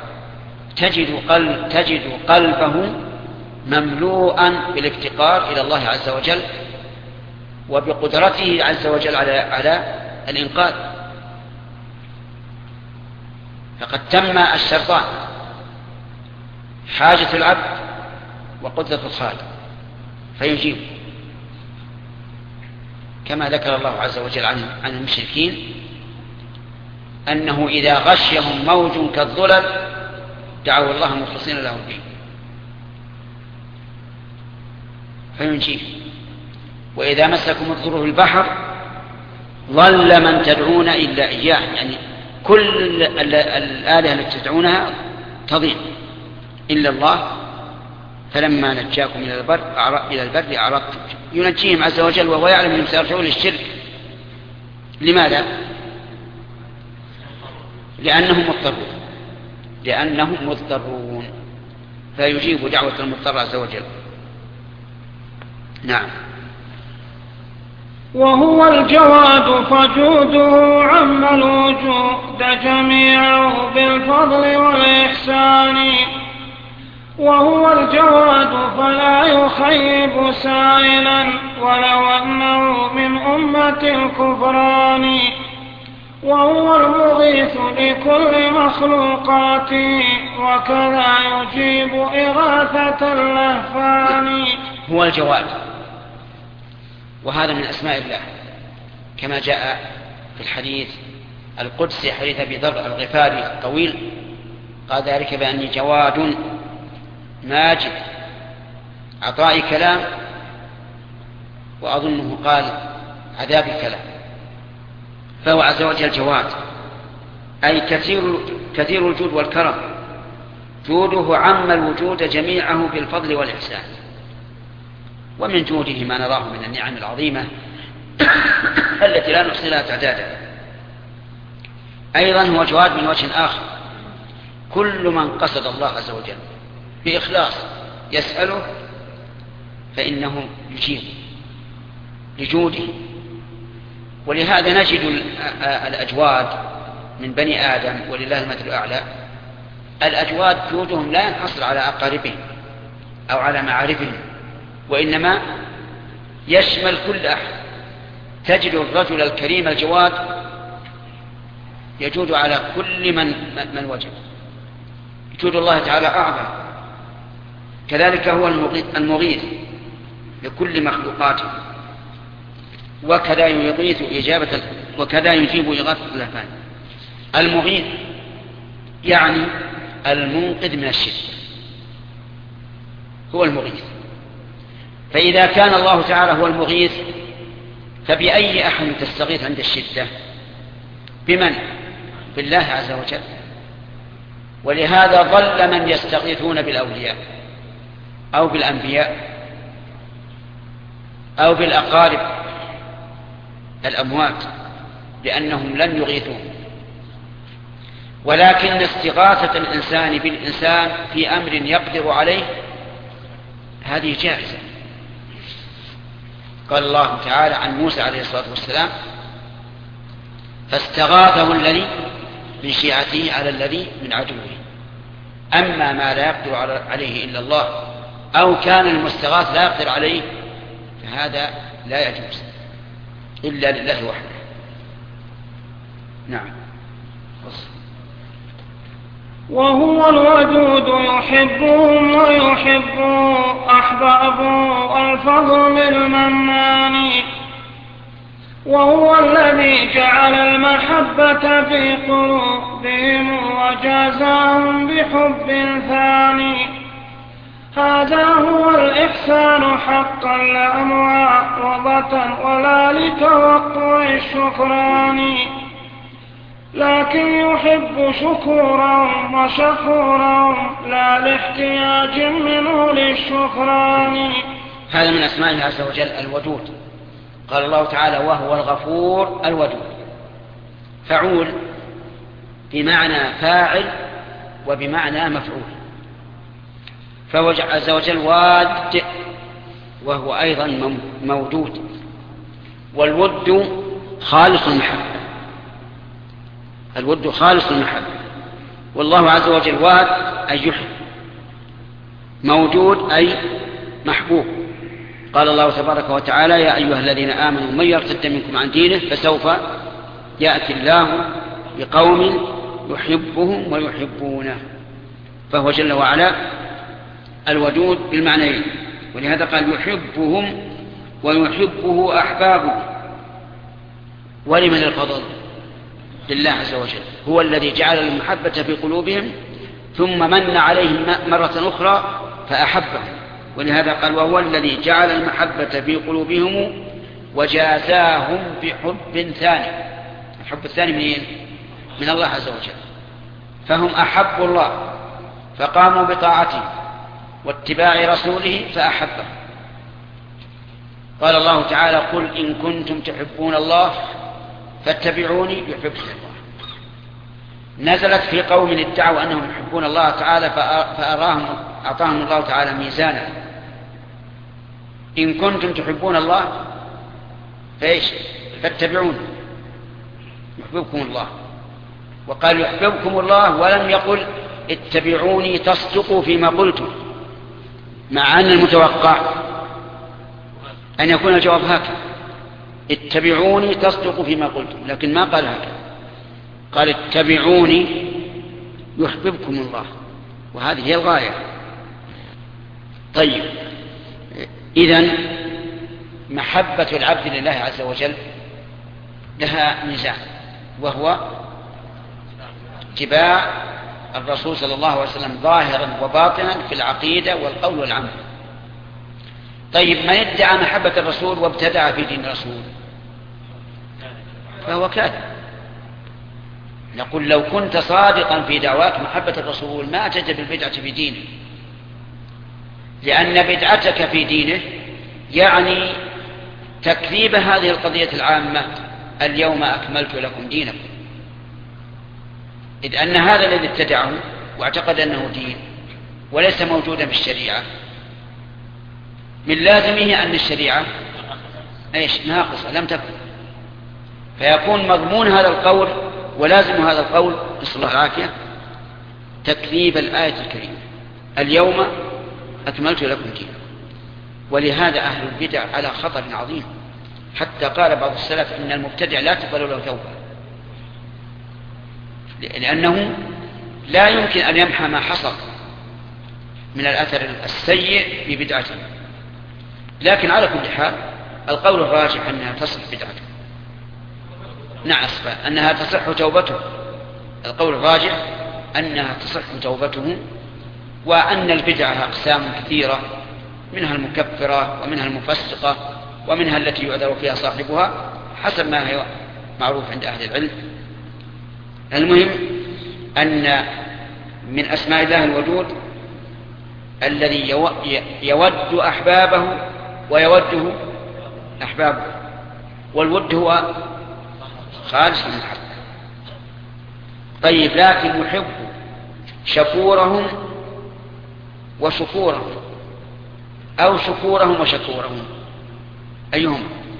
تجد قلبه مملوءا بالافتقار إلى الله عز وجل وبقدرته عز وجل على الإنقاذ. فقد تم الشرطان، حاجة العبد وقدرة الخالق، فيجيب. كما ذكر الله عز وجل عن المشركين أنه إذا غشيهم موج كالظلل دعوا الله مخلصين له الدين فينجيه. وإذا مسكم الضر في البحر ضل من تدعون إلا إياه، يعني كل الآلهة التي تدعونها تضيع إلا الله، فلما نجاكم إلى البر أعرضتم. ينجيهم عز وجل وهو يعلم أنهم سيرجعون للشرك. لماذا؟ لأنهم مضطرون فيجيب دعوة المضطر عز وجل. نعم. وهو الجواد فجوده عم الوجود جميعه بالفضل والإحسان. وهو الجواد فلا يخيب سائلا ولو أنه من أمة الكفران. وهو المغيث لكل مخلوقاته وكذا يجيب إغاثة اللهفان. هو الجواد، وهذا من أسماء الله كما جاء في الحديث القدسي حديث أبي ذر الغفاري الطويل، قال ذلك بأني جواد ماجد عطائي كلام، وأظنه قال عذابي كلام. فهو عز وجل جواد أي كثير الجود والكرم، جوده عم الوجود جميعه بالفضل والإحسان. ومن جوده ما نراه من النعم العظيمة التي لا نحصي لها تعدادا. أيضا هو جواد من وجه آخر، كل من قصد الله عز وجل بإخلاص يسأله فإنه يجيب لجوده. ولهذا نجد الأجواد من بني آدم ولله المثل الأعلى. الأجواد جودهم لا ينحصر على أقاربهم أو على معارفهم، وإنما يشمل كل أحد. تجد الرجل الكريم الجواد يجود على كل من وجد. جود الله تعالى أعظم. كذلك هو المغيث لكل مخلوقاته وكذا يغيث إجابة وكذا يجيب إغاثة اللهفان. المغيث يعني المنقذ من الشدة، هو المغيث. فإذا كان الله تعالى هو المغيث فبأي أحد تستغيث عند الشدة؟ بمن؟ بالله عز وجل. ولهذا ظل من يستغيثون بالأولياء أو بالأنبياء أو بالأقارب الأموات لأنهم لن يغيثون. ولكن استغاثة الإنسان بالإنسان في أمر يقدر عليه هذه جائزة. قال الله تعالى عن موسى عليه الصلاة والسلام: فاستغاثه الذي من شيعته على الذي من عدوه. أما ما لا يقدر عليه إلا الله أو كان المستغاث لا يقدر عليه فهذا لا يجوز إلا لله وحده. نعم. وهو الودود يحبهم ويحب أحبابه الفضل المنان. وهو الذي جعل المحبة في قلوبهم وجازاهم بحب ثاني. هذا هو الإحسان حقا لا معاوضة ولا لتوقع الشكران، لكن يحب شكورا وشكورا لا لاحتياج منه للشكران. هذا من أسمائه عز وجل الودود. قال الله تعالى: وهو الغفور الودود. فعول بمعنى فاعل وبمعنى مفعول. فهو عز وجل واد وهو أيضا مودود. والود خالص المحبة، الود خالص المحبة. والله عز وجل واد أي يحب، موجود أي محبوب. قال الله تبارك وتعالى: يا أيها الذين آمنوا من يرتد منكم عن دينه فسوف يأتي الله بقوم يحبهم ويحبونه. فهو جل وعلا الودود بالمعنيين. ولهذا قال: يحبهم ويحبه أحبابه. ولمن الفضل؟ لله عز وجل. هو الذي جعل المحبة في قلوبهم ثم من عليهم مرة أخرى فأحبهم. ولهذا قال: وهو الذي جعل المحبة في قلوبهم وجازاهم بحب ثاني. الحب الثاني منين؟ من الله عز وجل. فهم أحبوا الله فقاموا بطاعته واتباع رسوله فأحبهم. قال الله تعالى: قل إن كنتم تحبون الله فاتبعوني يحبكم الله. نزلت في قوم ادعوا أنهم يحبون الله تعالى أعطاهم الله تعالى ميزانا إن كنتم تحبون الله فإيش؟ فاتبعون يحببكم الله. وقال يحببكم الله ولم يقل اتبعوني تصدقوا فيما قلتم، مع أن المتوقع أن يكون الجواب هكذا، اتبعوني تصدقوا فيما قلتم، لكن ما قال هكذا، قال اتبعوني يحببكم الله، وهذه هي الغاية. طيب، إذن محبة العبد لله عز وجل لها ميزان، وهو اتباع الرسول صلى الله عليه وسلم ظاهرا وباطنا في العقيدة والقول والعمل. طيب، من ادعى محبة الرسول وابتدع في دين الرسول فهو كاذب. نقول لو كنت صادقا في دعواك محبة الرسول ما أتيت بالبدعة في دينه، لأن بدعتك في دينه يعني تكذيب هذه القضية العامة: اليوم أكملت لكم دينكم. إذ أن هذا الذي ابتدعه واعتقد أنه دين وليس موجودا في الشريعة، من لازمه أن الشريعة ناقصة لم تكن، فيكون مضمون هذا القول ولازم هذا القول نسأل الله العافية تكذيب الآية الكريمة: اليوم أكملت لكم دينكم. ولهذا أهل البدع على خطر عظيم، حتى قال بعض السلف إن المبتدع لا تقبل له توبة، لأنه لا يمكن أن يمحى ما حصل من الأثر السيء ببدعته. لكن على كل حال القول الراجح أنها تصح بدعته، أنها تصح توبته. القول الراجح أنها تصح توبته، وأن البدعة أقسام كثيرة، منها المكفرة ومنها المفسقة ومنها التي يعذر فيها صاحبها حسب ما هي معروف عند أهل العلم. المهم أن من أسماء الله الودود الذي يود أحبابه ويوده أحبابه، والود هو خالص من الحق. طيب، لكن يحب شكورهم وشكورهم أو شكورهم وشكورهم، أيهم؟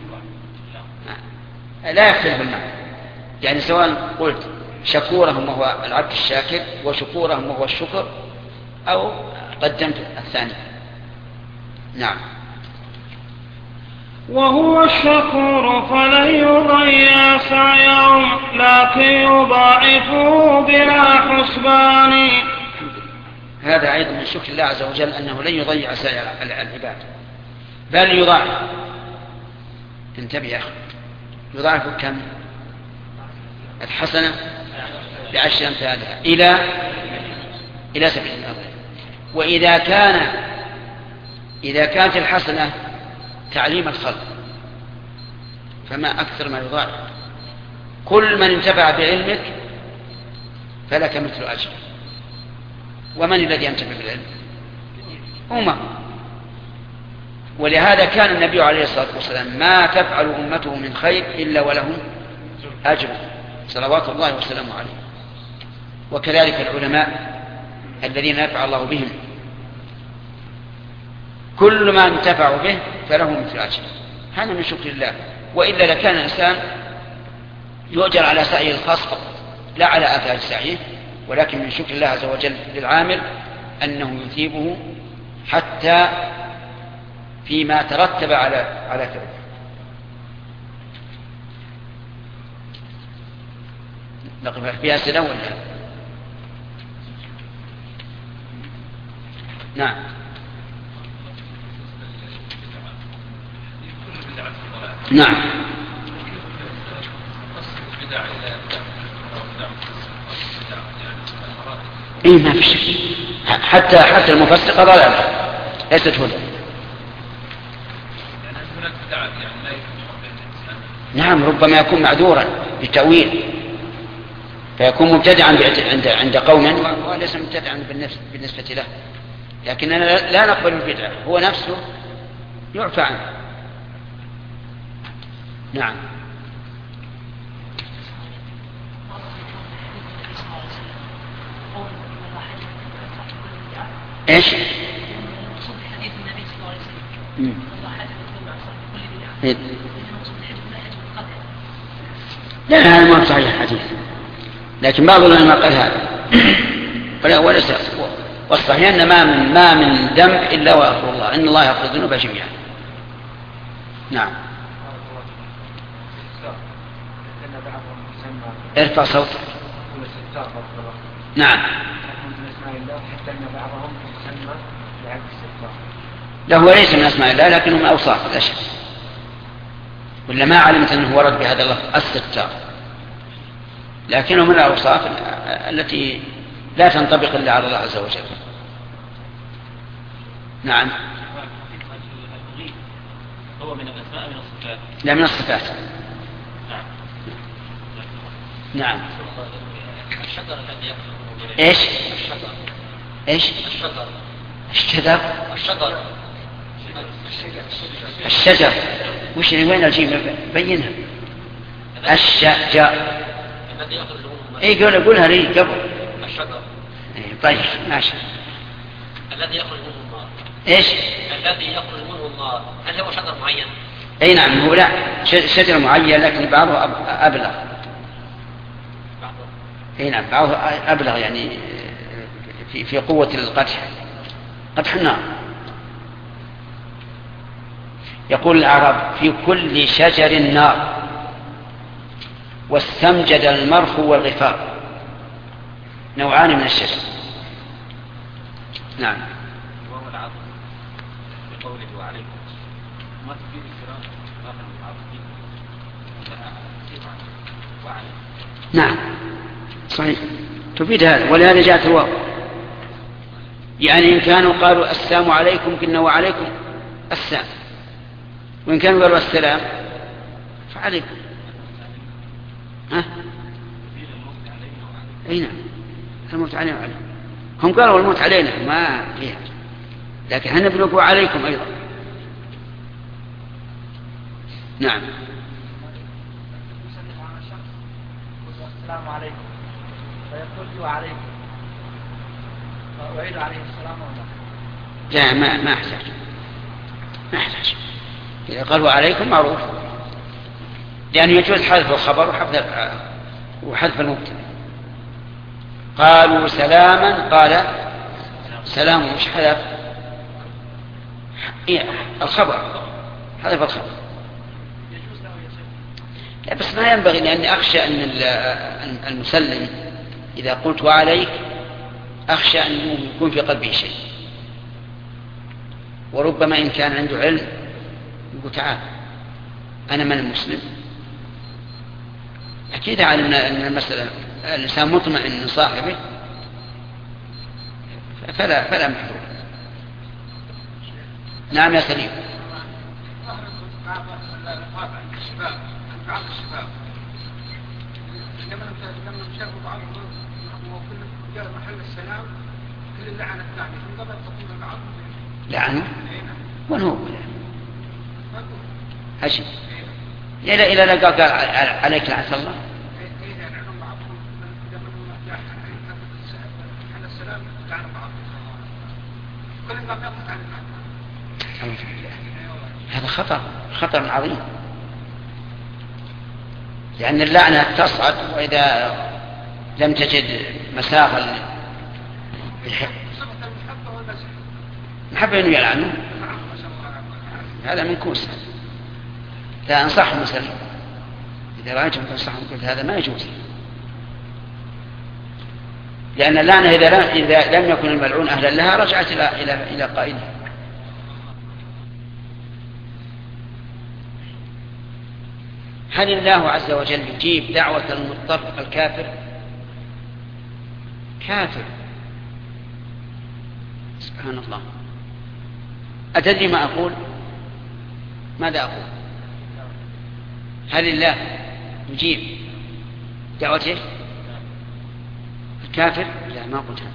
لا يختلف المعنى، يعني سواء قلت شكورهم وهو العبد الشاكر وشكورهم وهو الشكر، أو قدمت الثاني. نعم. وهو الشكور فلن يضيع سعيهم لكن يضاعفه بلا حسبان. هذا أيضا من شكر الله عز وجل أنه لن يضيع سعي العباد، بل يضاعف. انتبه يا أخي، يضاعف كم؟ الحسنة ب10 أمثالها إلى 70 أضعاف. وإذا كانت الحسنة تعليم الخلق فما أكثر ما يضاعف. كل من انتفع بعلمك فلك مثل أجر. ومن الذي ينتفع بالعلم؟ أمة. ولهذا كان النبي عليه الصلاة والسلام ما تفعل أمته من خير إلا ولهم أجر صلوات الله وسلامه عليه. وكذلك العلماء الذين نفع الله بهم، كل ما انتفعوا به فله مثل أجر. هذا من شكر الله. وإلا لكان الإنسان يؤجر على سعيه الخاص لا على آثار سعيه، ولكن من شكر الله عز وجل للعامل أنه يثيبه حتى فيما ترتب على فعله. نقف فيها أسئلة ولا؟ نعم. نعم. إيه، ما في شك. حتى المفسقة ضلالة ليست هدى. نعم، ربما يكون معذورا بتأويل فيكون مبتدعا عند قوم وليس مبتدعا بالنسبة له، لكننا لا نقبل البدعة، هو نفسه يعفى عنه. نعم. ايش؟ حديث النبي صلى الله عليه وسلم لا هذا ما صحيح الحديث، لكن بعض العلماء قال هذا وليس. والصحيح أن ما من ذنب إلا ويغفر الله، إن الله يغفر الذنوب جميعا. نعم. ارفع صوتك. نعم. لا هو ليس من أسماء الله لكنه من أوصاف لا شك، ولا ما علمت أنه ورد بهذا اللفظ الستار، لكنه من الأوصاف التي لا تنطبق إلا على الله عز وجل. نعم. هو من الأسماء من الصفات؟ لا من الصفات. نعم. الشجر الذي يأكل ايش؟ ايش؟ الشجر. الشجر وش وين الجيم بينها؟ الشجر. اي قولها لي قبل. الشجر. طيب ماشي. الذي يأكل منه النار. ايش؟ الذي يأكل منه النار، هل هو شجر معين؟ اي نعم، هو لا شجر معين لكن بعضه أبلغ. اي نعم، بعضه أبلغ يعني في قوة قدح النار. يقول العرب في كل شجر نار، واستمجد المرخ والغفار، نوعان من الشجر. نعم. وهو العطف بقوله وعليكم ما تفيد الكرام باقي العطف. نعم صحيح تفيد هذا، ولهذا جاءت الواو. يعني إن كانوا قالوا السلام عليكم قلنا وعليكم السلام، وإن كانوا قالوا السلام فعليكم. ها؟ أي نعم، الموت علينا وعليكم. هم قالوا الموت علينا ما فيها، لكن احنا بنقول عليكم أيضا. نعم. السلام عليكم فيقول لي وعليكم، وأعيد عليه السلام ولا لا ما أحتاج. إذا قال وعليكم معروف، لأنه يجوز حذف الخبر وحذف المبتدأ. قالوا سلاما قال سلام، مش حذف الخبر، حذف الخبر. لا بس ما ينبغي، لأني أخشى أن المسلم إذا قلت وعليك أخشى أن يكون في قلبه شيء، وربما إن كان عنده علم يقول تعال أنا من المسلم. أكيد علمنا أن المسألة الإنسان مطمئن من صاحبه فلا محذور. نعم يا سليم. بعض الشباب لما شافوا بعضهم وكل جاء محل السلام كل اللعنة الثانية من قبل تقول بعضهم لعنة وين هو هشم إلى لقاك عليك لعنة الله. هذا خطر عظيم، لأن اللعنة تصعد، وإذا لم تجد مساغا محبة أنه يلعنه، هذا من كوسة. لا أنصح المسلم إذا رأيتم تنصحهم قلت هذا ما يجوز، لأن اللعنة إذا لم يكن الملعون أهلا لها رجعت إلى قائلها. هل الله عز وجل يجيب دعوة المضطر الكافر؟ كافر سبحان الله. أتدري ما أقول؟ ماذا أقول؟ هل الله يجيب دعوته الكافر؟ لا ما قلت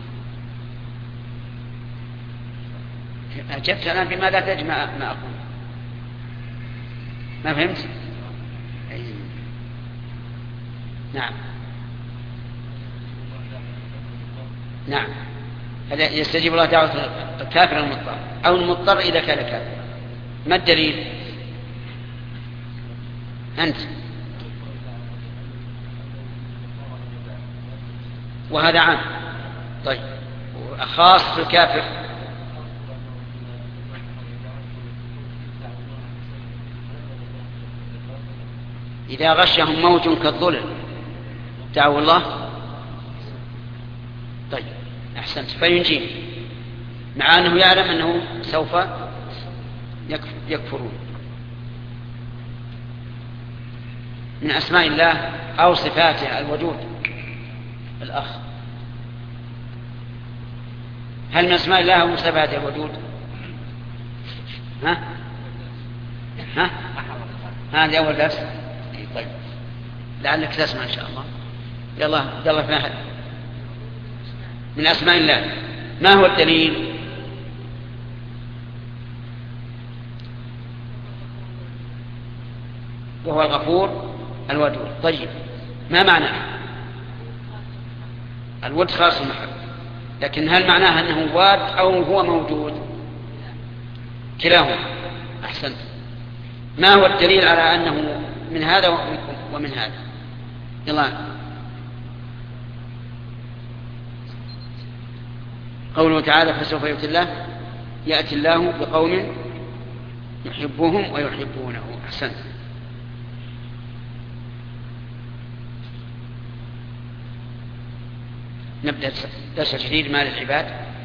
هذا. أجبت الآن بما لا تدري ما أقول. ما فهمت؟ نعم نعم. يستجيب الله دعوة الكافر المضطر أو المضطر إذا كان كافر. ما الدليل؟ أنت. وهذا عام. طيب خاص في الكافر. إذا غشهم موج كالظلل دعوا الله. طيب أحسنت، فينجيه مع أنه يعلم أنه سوف يكفرون. من أسماء الله أو صفاته الودود. الأخ، هل من أسماء الله أو صفاته الودود؟ هذه أول درس. طيب لعلك تسمع إن شاء الله. يلا فاهم. من أسماء الله ما هو الدليل؟ وهو الغفور الودود. طيب ما معناه؟ الود خاص المحبة، لكن هل معناه أنه واد أو هو موجود؟ كلاهما. أحسنت. ما هو الدليل على أنه من هذا ومن هذا؟ يلا. قوله تعالى فسوف يأتي الله بقوم يحبهم ويحبونه. أحسنت. نبدأ درس جديد. ما للعباد.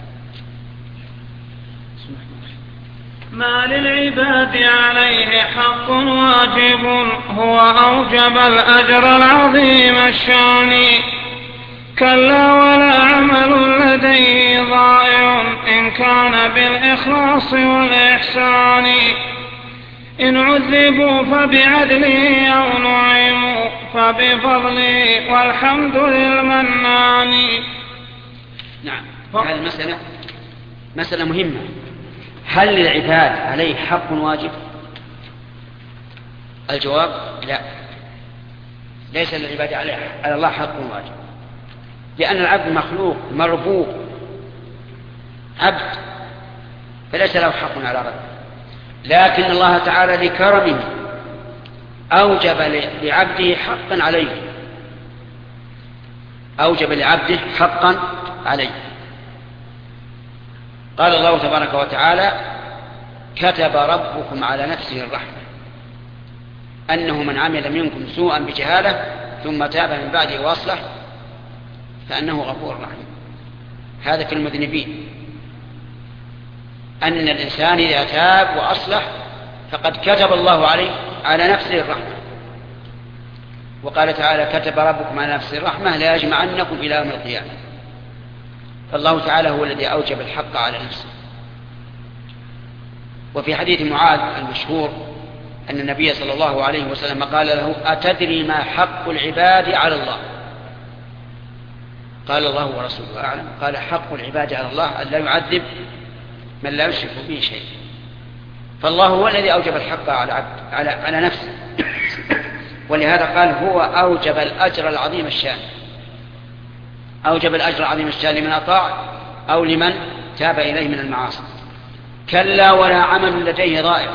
ما للعباد عليه حق واجب هو أوجب الأجر العظيم الشان. كلا ولا عمل لديه ضائع إن كان بالإخلاص والإحسان. إن عذبوا فبعدله أو نعموا فبفضله والحمد للمنان. نعم، هذه مسألة مهمة. هل للعباد عليه حق واجب؟ الجواب لا، ليس للعباد على الله حق واجب، لأن العبد مخلوق مربوب عبد، فليس له حق على ربه. لكن الله تعالى لكرمه أوجب لعبده حقا عليه، أوجب لعبده حقا عليه. قال الله تبارك وتعالى كتب ربكم على نفسه الرحمة أنه من عمل منكم سوءا بجهالة ثم تاب من بعده وأصلح فأنه غفور رحيم. هذا في المذنبين، أن الإنسان إذا تاب وأصلح فقد كتب الله عليه على نفسه الرحمة. وقال تعالى كتب ربكم على نفسه الرحمة لا يجمعنكم إلى يوم القيامة. فالله تعالى هو الذي أوجب الحق على نفسه. وفي حديث معاذ المشهور أن النبي صلى الله عليه وسلم قال له أتدري ما حق العباد على الله؟ قال الله ورسوله أعلم. قال حق العباد على الله أن لا يعذب من لا يشرك به شيء. فالله هو الذي أوجب الحق على نفسه، ولهذا قال هو أوجب الأجر العظيم الشان. أوجب الأجر العظيم الشان لمن أطاع أو لمن تاب إليه من المعاصي. كلا ولا عمل لديه ضائع.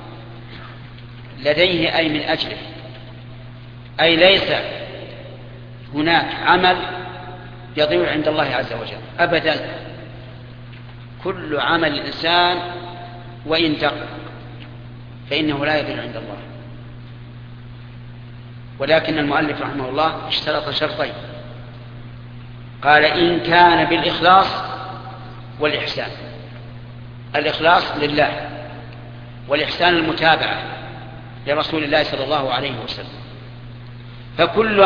لديه أي من أجله، أي ليس هناك عمل يضيع عند الله عز وجل أبدا. كل عمل الإنسان وإن دق فإنه لا يضيع عند الله. ولكن المؤلف رحمه الله اشترط شرطين، قال إن كان بالإخلاص والإحسان. الإخلاص لله، والإحسان المتابعة لرسول الله صلى الله عليه وسلم. فكل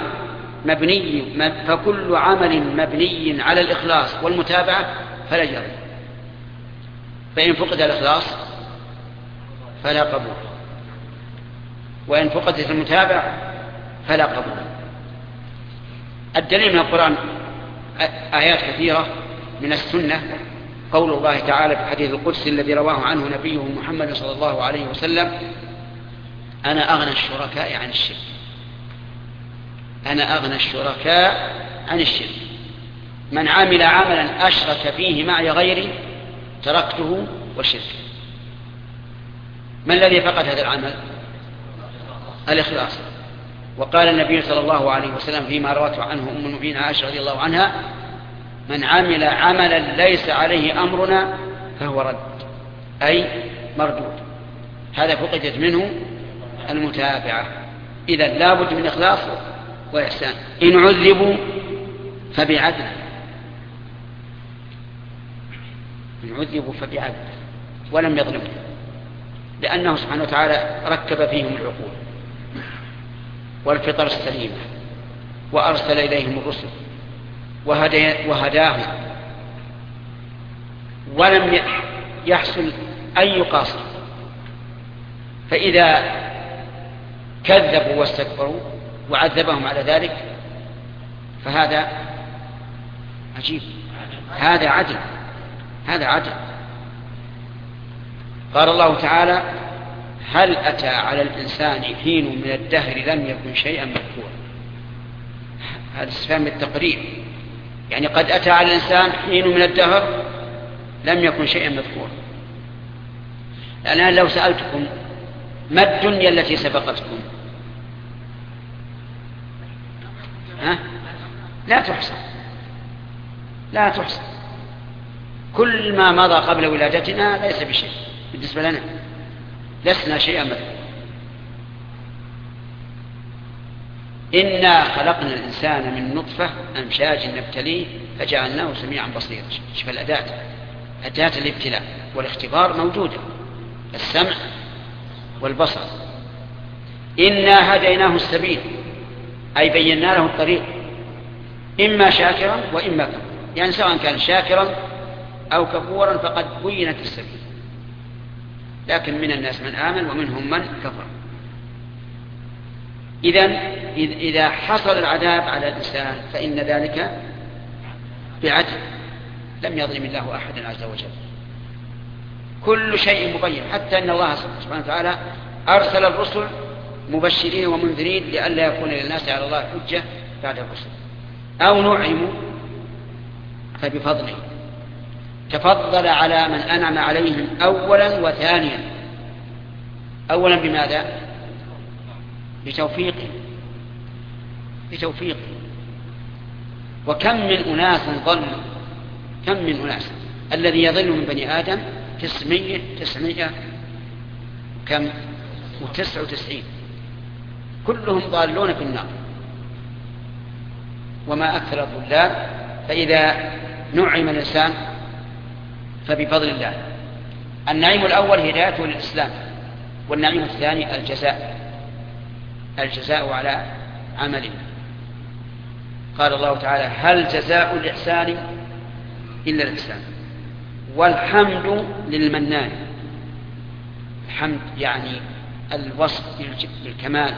عمل مبني على الإخلاص والمتابعة فلا يضر. فإن فقد الإخلاص فلا قبول، وإن فقدت المتابعة فلا قبول. الدليل من القرآن آيات كثيرة، من السنة قول الله تعالى في الحديث القدسي الذي رواه عنه نبيه محمد صلى الله عليه وسلم أنا أغنى الشركاء عن الشرك. أنا أغنى الشركاء عن الشرك. من عمل عملا أشرك فيه معي غيري تركته وشركه. ما الذي فقد هذا العمل؟ الإخلاص. وقال النبي صلى الله عليه وسلم فيما روته عنه أم المؤمنين عائشة رضي الله عنها: من عمل عملا ليس عليه أمرنا فهو رد، أي مردود. هذا فقدت منه المتابعة. إذا لا بد من إخلاص وإحسان. إن عذبوا فبعدل، إن عذبوا فبعدل ولم يظلموا، لأنه سبحانه وتعالى ركب فيهم العقول والفطر السليمة، وأرسل إليهم الرسل وهداهم، ولم يحصل أي قاصر. فإذا كذبوا واستكبروا وعذبهم على ذلك فهذا عجيب، هذا عدل، هذا عدل. قال الله تعالى: هل أتى على الإنسان حين من الدهر لم يكن شيئا مذكورا. هذا استفهام التقرير، يعني قد أتى على الإنسان حين من الدهر لم يكن شيئا مذكورا. الآن لو سألتكم ما الدنيا التي سبقتكم؟ لا تحصى، لا تحصى. كل ما مضى قبل ولادتنا ليس بشيء بالنسبة لنا، لسنا شيئا مذكورا. إنا خلقنا الإنسان من نطفة أمشاج نبتليه فجعلناه سميعا بصيرا. شوف الأداة، أداة الابتلاء والاختبار موجودة، السمع والبصر. إنا هديناه السبيل، أي بينا له الطريق، إما شاكرا وإما كفورا، يعني سواء كان شاكرا أو كفورا فقد بينت السبيل. لكن من الناس من آمن ومنهم من كفر. إذا حصل العذاب على الإنسان فإن ذلك بعدل، لم يظلم الله أحدا عز وجل. كل شيء مبين، حتى أن الله سبحانه وتعالى أرسل الرسل مبشرين ومنذرين لئلا يكون للناس على الله حجة بعد الرسل. أو نعموا فبفضله، تفضل على من أنعم عليهم أولا وثانيا. أولا بماذا؟ بتوفيقه، بتوفيقه. وكم من أناس ضلوا، كم من أناس الذي يضل من بني آدم 900 كم و99 كلهم ضالون في النار. وما أكثر الضلال. فإذا نعم الإنسان فبفضل الله. النعيم الأول هدايته للإسلام، والنعيم الثاني الجزاء على عمله. قال الله تعالى: هل جزاء الإحسان إلا الإحسان. والحمد للمنان. الحمد يعني الوصف بالكمال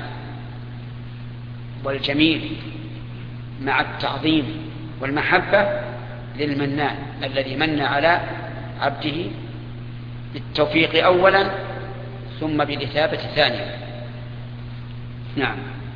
والجميل مع التعظيم والمحبة للمنان الذي من على عبده بالتوفيق أولا ثم بالإثابة ثانيا. نعم.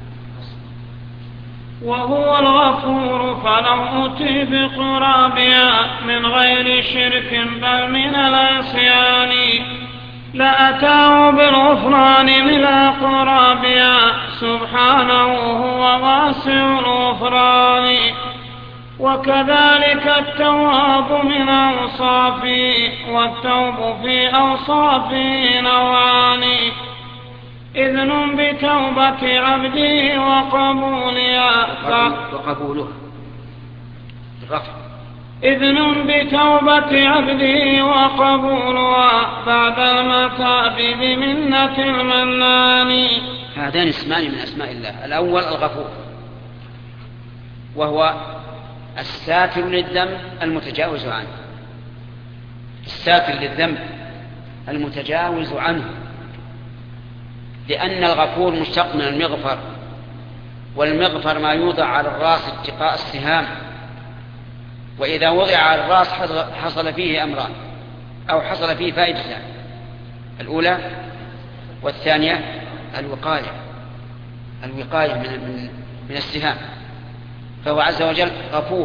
وهو الغفور فلو أتي بقرابها من غير شرك بل من العصيان لأتاه بالغفران من قرابها سبحانه هو واسع الغفران. وكذلك التواب من أوصافه والتوب في أوصافه نوعان إذن بتوبة عبده وقبولها إذن بتوبة عبده وقبولها بعد المتاب بمنة المنان. هذان اسمان من أسماء الله. الأول الغفور، وهو الساتر للذنب المتجاوز عنه. الساتر للذنب المتجاوز عنه، لأن الغفور مشتق من المغفر، والمغفر ما يوضع على الرأس اتقاء السهام، وإذا وضع على الرأس حصل فيه أمران أو حصل فيه فائدتان: الأولى والثانية الوقاية من السهام. فهو عز وجل غفور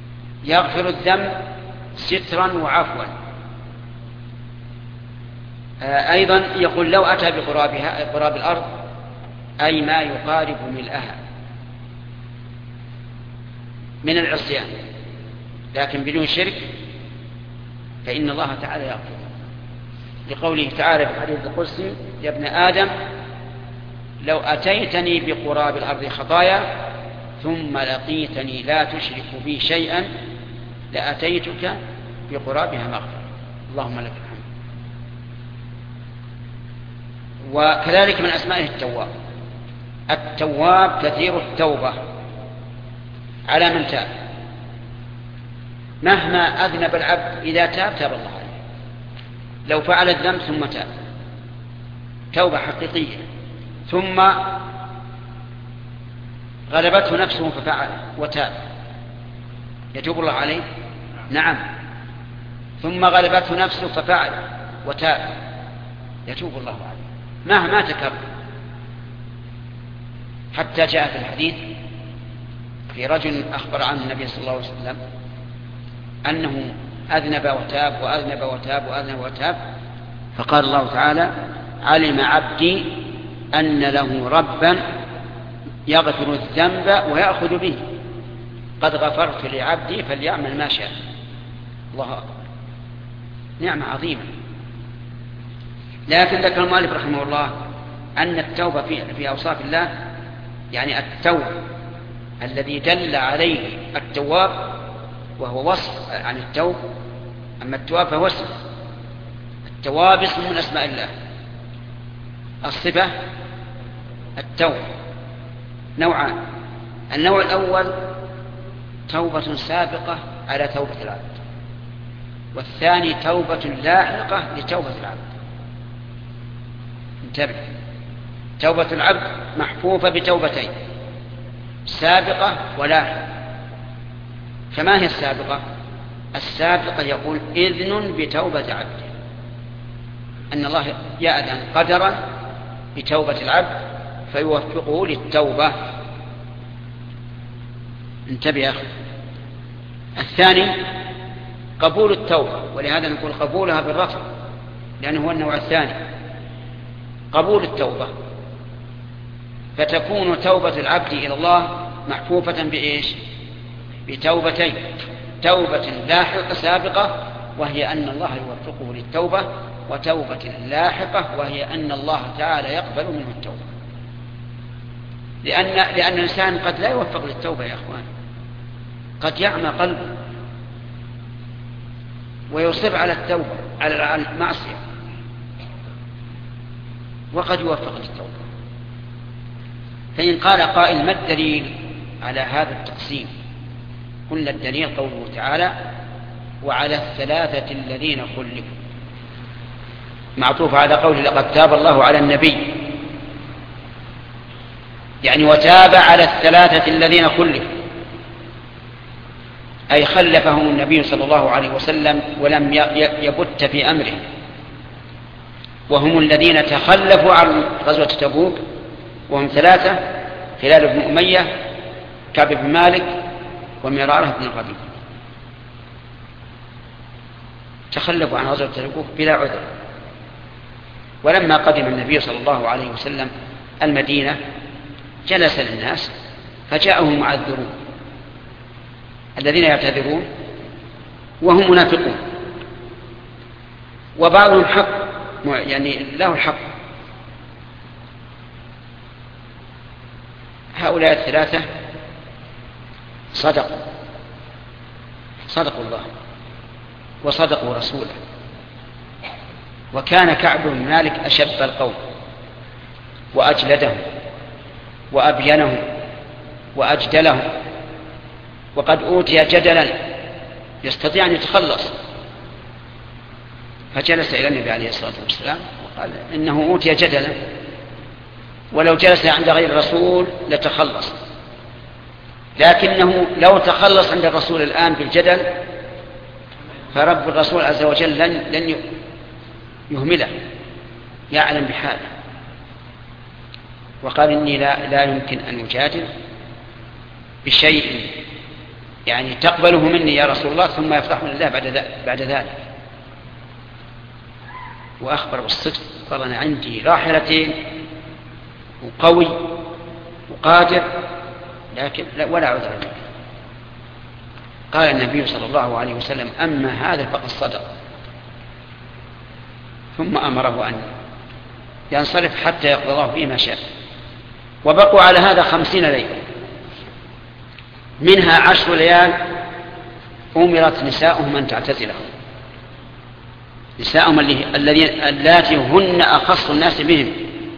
يغفر الذنب سترا وعفوا. أيضا يقول لو أتى بقراب الأرض أي ما يقارب ملئها من العصيان لكن بدون شرك فإن الله تعالى يغفر، لقوله تعالى في الحديث القدسي: يا ابن آدم لو أتيتني بقراب الأرض خطايا ثم لقيتني لا تشرك بي شيئا لأتيتك بقرابها مغفرة. اللهم لك الحمد. وكذلك من أسمائه التواب. التواب كثير التوبة على من تاب، مهما أذنب العبد إذا تاب الله عليه. لو فعل الذنب ثم تاب توبة حقيقية، ثم غلبته نفسه ففعل وتاب، يتوب الله عليه؟ نعم. ثم غلبته نفسه ففعل وتاب، يتوب الله عليه مهما تكرر. حتى جاء في الحديث في رجل أخبر عنه النبي صلى الله عليه وسلم أنه أذنب وتاب وأذنب وتاب وأذنب وتاب، فقال الله تعالى: علم عبدي أن له ربا يغفر الذنب ويأخذ به، قد غفرت لعبدي فليعمل ما شاء. الله أكبر، نعمة عظيمة. لكن ذكر المؤلف رحمه الله أن التوبة في أوصاف الله، يعني التوب الذي دل عليه التواب وهو وصف عن التوب، أما التواب فهو اسم. التواب اسم من أسماء الله. الصفة التوب نوعان: النوع الأول توبة سابقة على توبة العبد، والثاني توبة لاحقة لتوبة العبد. انتبه، توبة العبد محفوفة بتوبتين: سابقة ولاحقة. فما هي السابقة؟ السابقة يقول إذن بتوبة عبده، أن الله يأذن قدرا بتوبة العبد فيوفقه للتوبة. انتبه يا أخي. الثاني قبول التوبة، ولهذا نقول قبولها بالرفع لأنه هو النوع الثاني، قبول التوبة. فتكون توبة العبد إلى الله محفوفة بإيش؟ بتوبتين: توبة لاحقة سابقة وهي أن الله يوفقه للتوبة، وتوبة لاحقة وهي أن الله تعالى يقبل منه التوبة. لأن الإنسان قد لا يوفق للتوبة يا أخوان، قد يعمى قلبه ويصر على التوبة على المعصية، وقد يوفق للتوبة. فإن قال قائل: ما الدليل على هذا التقسيم؟ قلنا الدليل قوله تعالى: وعلى الثلاثة الذين خلفوا، معطوف على قوله: لقد تاب الله على النبي، يعني وتاب على الثلاثة الذين خلفوا، أي خلفهم النبي صلى الله عليه وسلم ولم يبت في أمره، وهم الذين تخلفوا عن غزوة تبوك، وهم ثلاثة: هلال بن أمية، كعب بن مالك، ومرارة بن الربيع. تخلفوا عن غزوة تبوك بلا عذر. ولما قدم النبي صلى الله عليه وسلم المدينة جلس للناس فجاءهم المعذرون الذين يعتذرون وهم منافقون، وبعضهم حق، يعني له الحق. هؤلاء الثلاثة صدقوا الله وصدقوا رسوله. وكان كعب بن مالك أشب القوم وأجلدهم وأبينهم وأجدلهم، وقد أوتي جدلا يستطيع أن يتخلص، فجلس إلى النبي عليه الصلاة والسلام وقال إنه أوتي جدلا، ولو جلس عند غير الرسول لتخلص، لكنه لو تخلص عند الرسول الآن بالجدل فرب الرسول عز وجل لن يهمله، يعلم بحاله. وقال إني لا يمكن أن أجادل بشيء يعني تقبله مني يا رسول الله ثم يفضحني الله بعد ذلك. وأخبر بالصدق، قال أنا عندي راحلتين وقوي وقادر لكن ولا عذر لي. قال النبي صلى الله عليه وسلم أما هذا فقد صدق، ثم أمره أن ينصرف حتى يقضي الله فيه ما شاء. وبقوا على هذا 50 ليلة، منها 10 ليال أمرت نساؤهم أن تعتزلهم، نساؤهم اللاتي هن أخص الناس بهم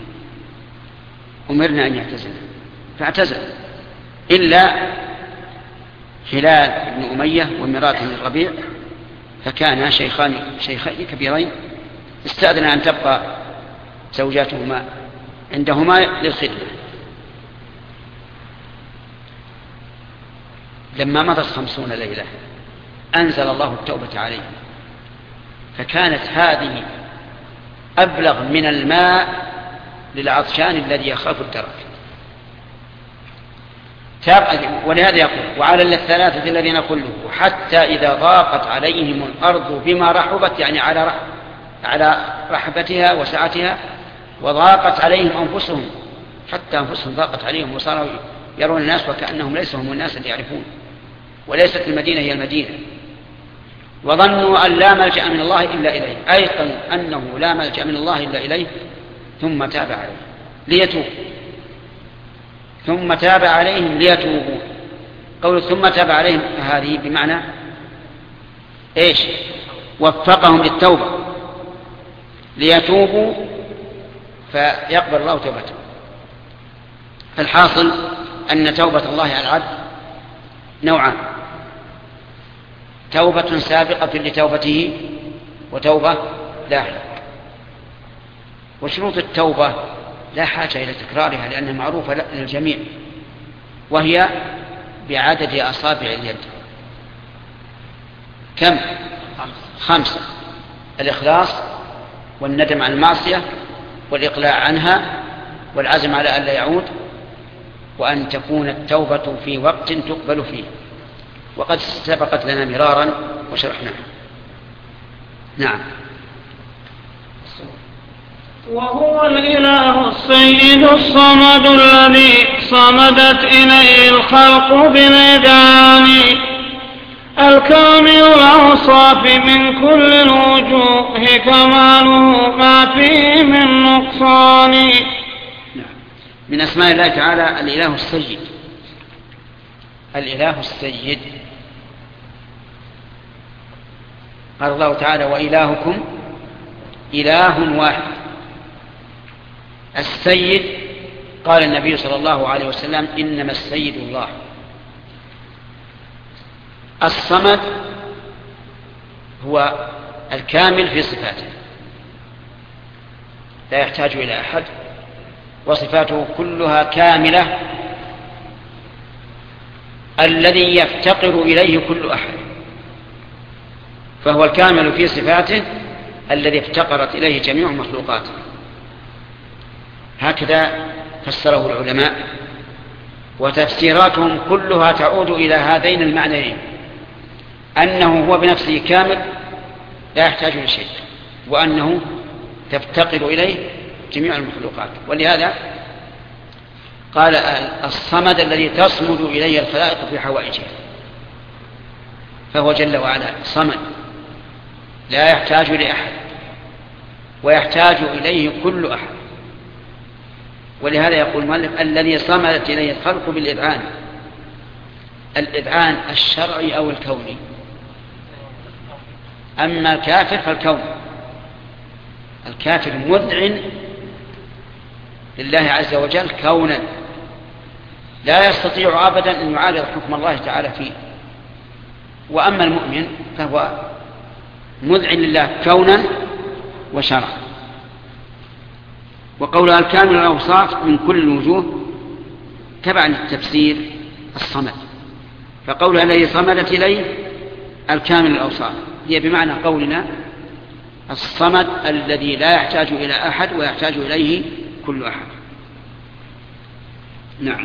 أمرنا أن يعتزلن فاعتزل، إلا هلال بن أمية ومرات بن الربيع، فكانا شيخين كبيرين استأذن أن تبقى زوجاتهما عندهما للخدمة. لما مضت 50 ليلة أنزل الله التوبة عليهم، فكانت هذه أبلغ من الماء للعطشان الذي يخاف الدرك. ولهذا يقول وعلى الثلاثة الذين كلهم حتى إذا ضاقت عليهم الأرض بما رحبت، يعني على رحبتها وسعتها، وضاقت عليهم أنفسهم، حتى أنفسهم ضاقت عليهم وصاروا يرون الناس وكأنهم ليسوا هم الناس اللي يعرفون، وليست المدينة هي المدينة، وظنوا أن لا ملجأ من الله إلا إليه، أيقنوا أنه لا ملجأ من الله إلا إليه، ثم تاب عليهم ليتوبوا، ثم تاب عليهم ليتوبوا. قول ثم تاب عليهم هذه بمعنى إيش؟ وفقهم للتوبة ليتوبوا فيقبل الله توبتهم. فالحاصل أن توبة الله على العبد نوعان: توبة سابقة لتوبته وتوبة لاحقة. وشروط التوبة لا حاجة إلى تكرارها لأنها معروفة للجميع، وهي بعدد أصابع اليد. كم؟ 5: الإخلاص، والندم عن المعصية، والإقلاع عنها، والعزم على أن لا يعود، وأن تكون التوبة في وقت تقبل فيه، وقد سبقت لنا مرارا وشرحناها. نعم. وهو الإله السيد الصمد الذي صمدت إليه الخلق بالإذعان، الكامل الأوصاف من كل الوجوه، كماله ما فيه من نقصان. من أسماء الله تعالى الإله السيد. الإله السيد قال الله تعالى وإلهكم إله واحد. السيد قال النبي صلى الله عليه وسلم إنما السيد الله. الصمد هو الكامل في صفاته، لا يحتاج إلى أحد، وصفاته كلها كاملة، الذي يفتقر إليه كل أحد، فهو الكامل في صفاته الذي افتقرت إليه جميع مخلوقاته. هكذا فسره العلماء، وتفسيراتهم كلها تعود إلى هذين المعنيين: أنه هو بنفسه كامل لا يحتاج لشيء، وأنه تفتقر إليه جميع المخلوقات. ولهذا قال الصمد الذي تصمد إليه الخلائق في حوائجها، فهو جل وعلا صمد لا يحتاج لأحد ويحتاج إليه كل أحد. ولهذا يقول المؤلف الذي صمدت إليه الخلق بالإذعان. الإذعان الشرعي أو الكوني. أما الكافر فالكون، الكافر مذعن لله عز وجل كونا، لا يستطيع أبدا أن يعارض حكم الله تعالى فيه. وأما المؤمن فهو مذعن لله كونا وشرعا. وقولها الكامل الأوصاف من كل الوجوه تبع التفسير الصمد، فقولها الذي صمدت إليه الكامل الأوصاف هي بمعنى قولنا الصمد الذي لا يحتاج إلى أحد ويحتاج إليه كل أحد. نعم.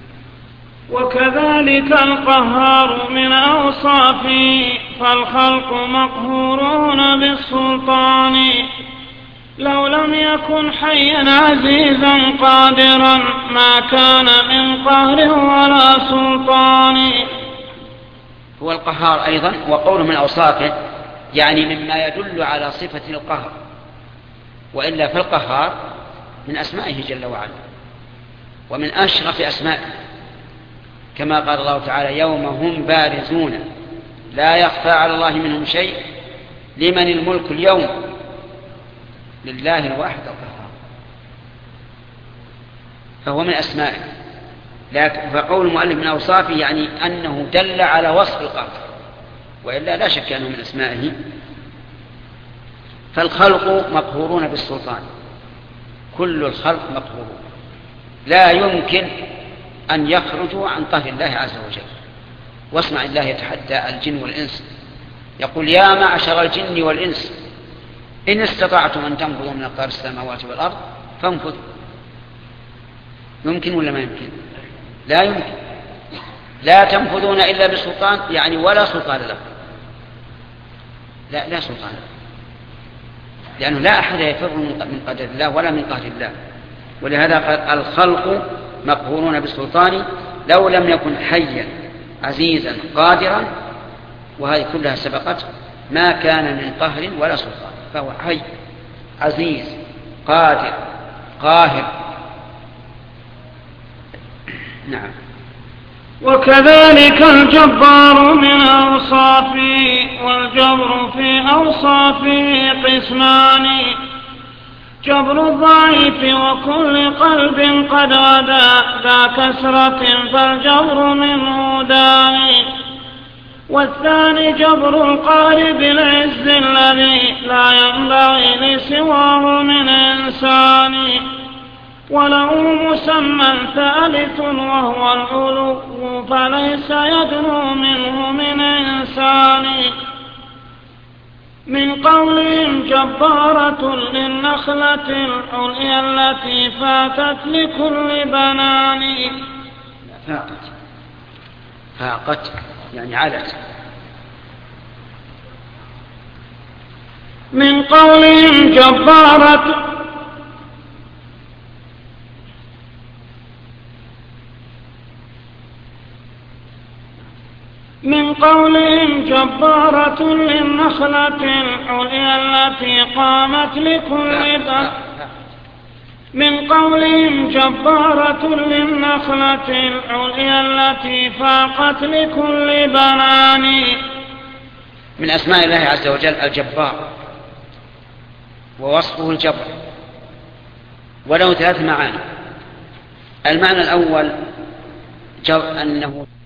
وكذلك القهار من أوصافه، فالخلق مقهورون بالسلطان، لو لم يكن حيا عزيزا قادرا ما كان من قهر ولا سلطان. هو القهار أيضا، وقوله من أوصافه يعني مما يدل على صفة القهر، وإلا فالقهار من أسمائه جل وعلا ومن أشرف أسمائه، كما قال الله تعالى يوم هم بارزون لا يخفى على الله منهم شيء لمن الملك اليوم لله الواحد القهار، فهو من أسمائه. فقول المؤلف من أوصافه يعني أنه دل على وصف القهر، وإلا لا شك أنه من أسمائه. فالخلق مقهورون بالسلطان، كل الخلق مقهورون، لا يمكن أن يخرجوا عن قهر الله عز وجل. واسمع الله يتحدى الجن والإنس يقول يا معشر الجن والإنس إن استطعتم أن تنفذوا من أقطار السماوات والأرض فانفذوا. يمكن ولا ما يمكن؟ لا يمكن. لا تنفذون إلا بسلطان، يعني ولا سلطان لكم، لا سلطان، لأنه لا أحد يفر من قدر الله ولا من قهر الله. ولهذا قال الخلق مقهورون بالسلطان لو لم يكن حيا عزيزا قادرا، وهذه كلها سبقت، ما كان من قهر ولا سلطان، فهو حي عزيز قادر قاهر. نعم. وكذلك الجبار من أوصافه، والجبر في أوصافه قسمان: جبر الضعيف وكل قلب قد غدا ذا كسرة فالجبر منه داعي، والثاني جبر القهر بالعز الذي لا ينبغي لسواه من إنسان، وله مسمى ثالث وهو العلو فليس يدنو منه من إنسان. من قولهم جبارة للنخلة العليا التي فاتت لكل بنان. فاقت يعني علت. من قولهم جبارة للنخلة العليا التي قامت لكل بنان. من قولهم جبارة للنخلة العليا التي فاقت لكل بنان. من أسماء الله عز وجل الجبار، ووصفه الجبر، وله 3 معاني. المعنى الأول أنه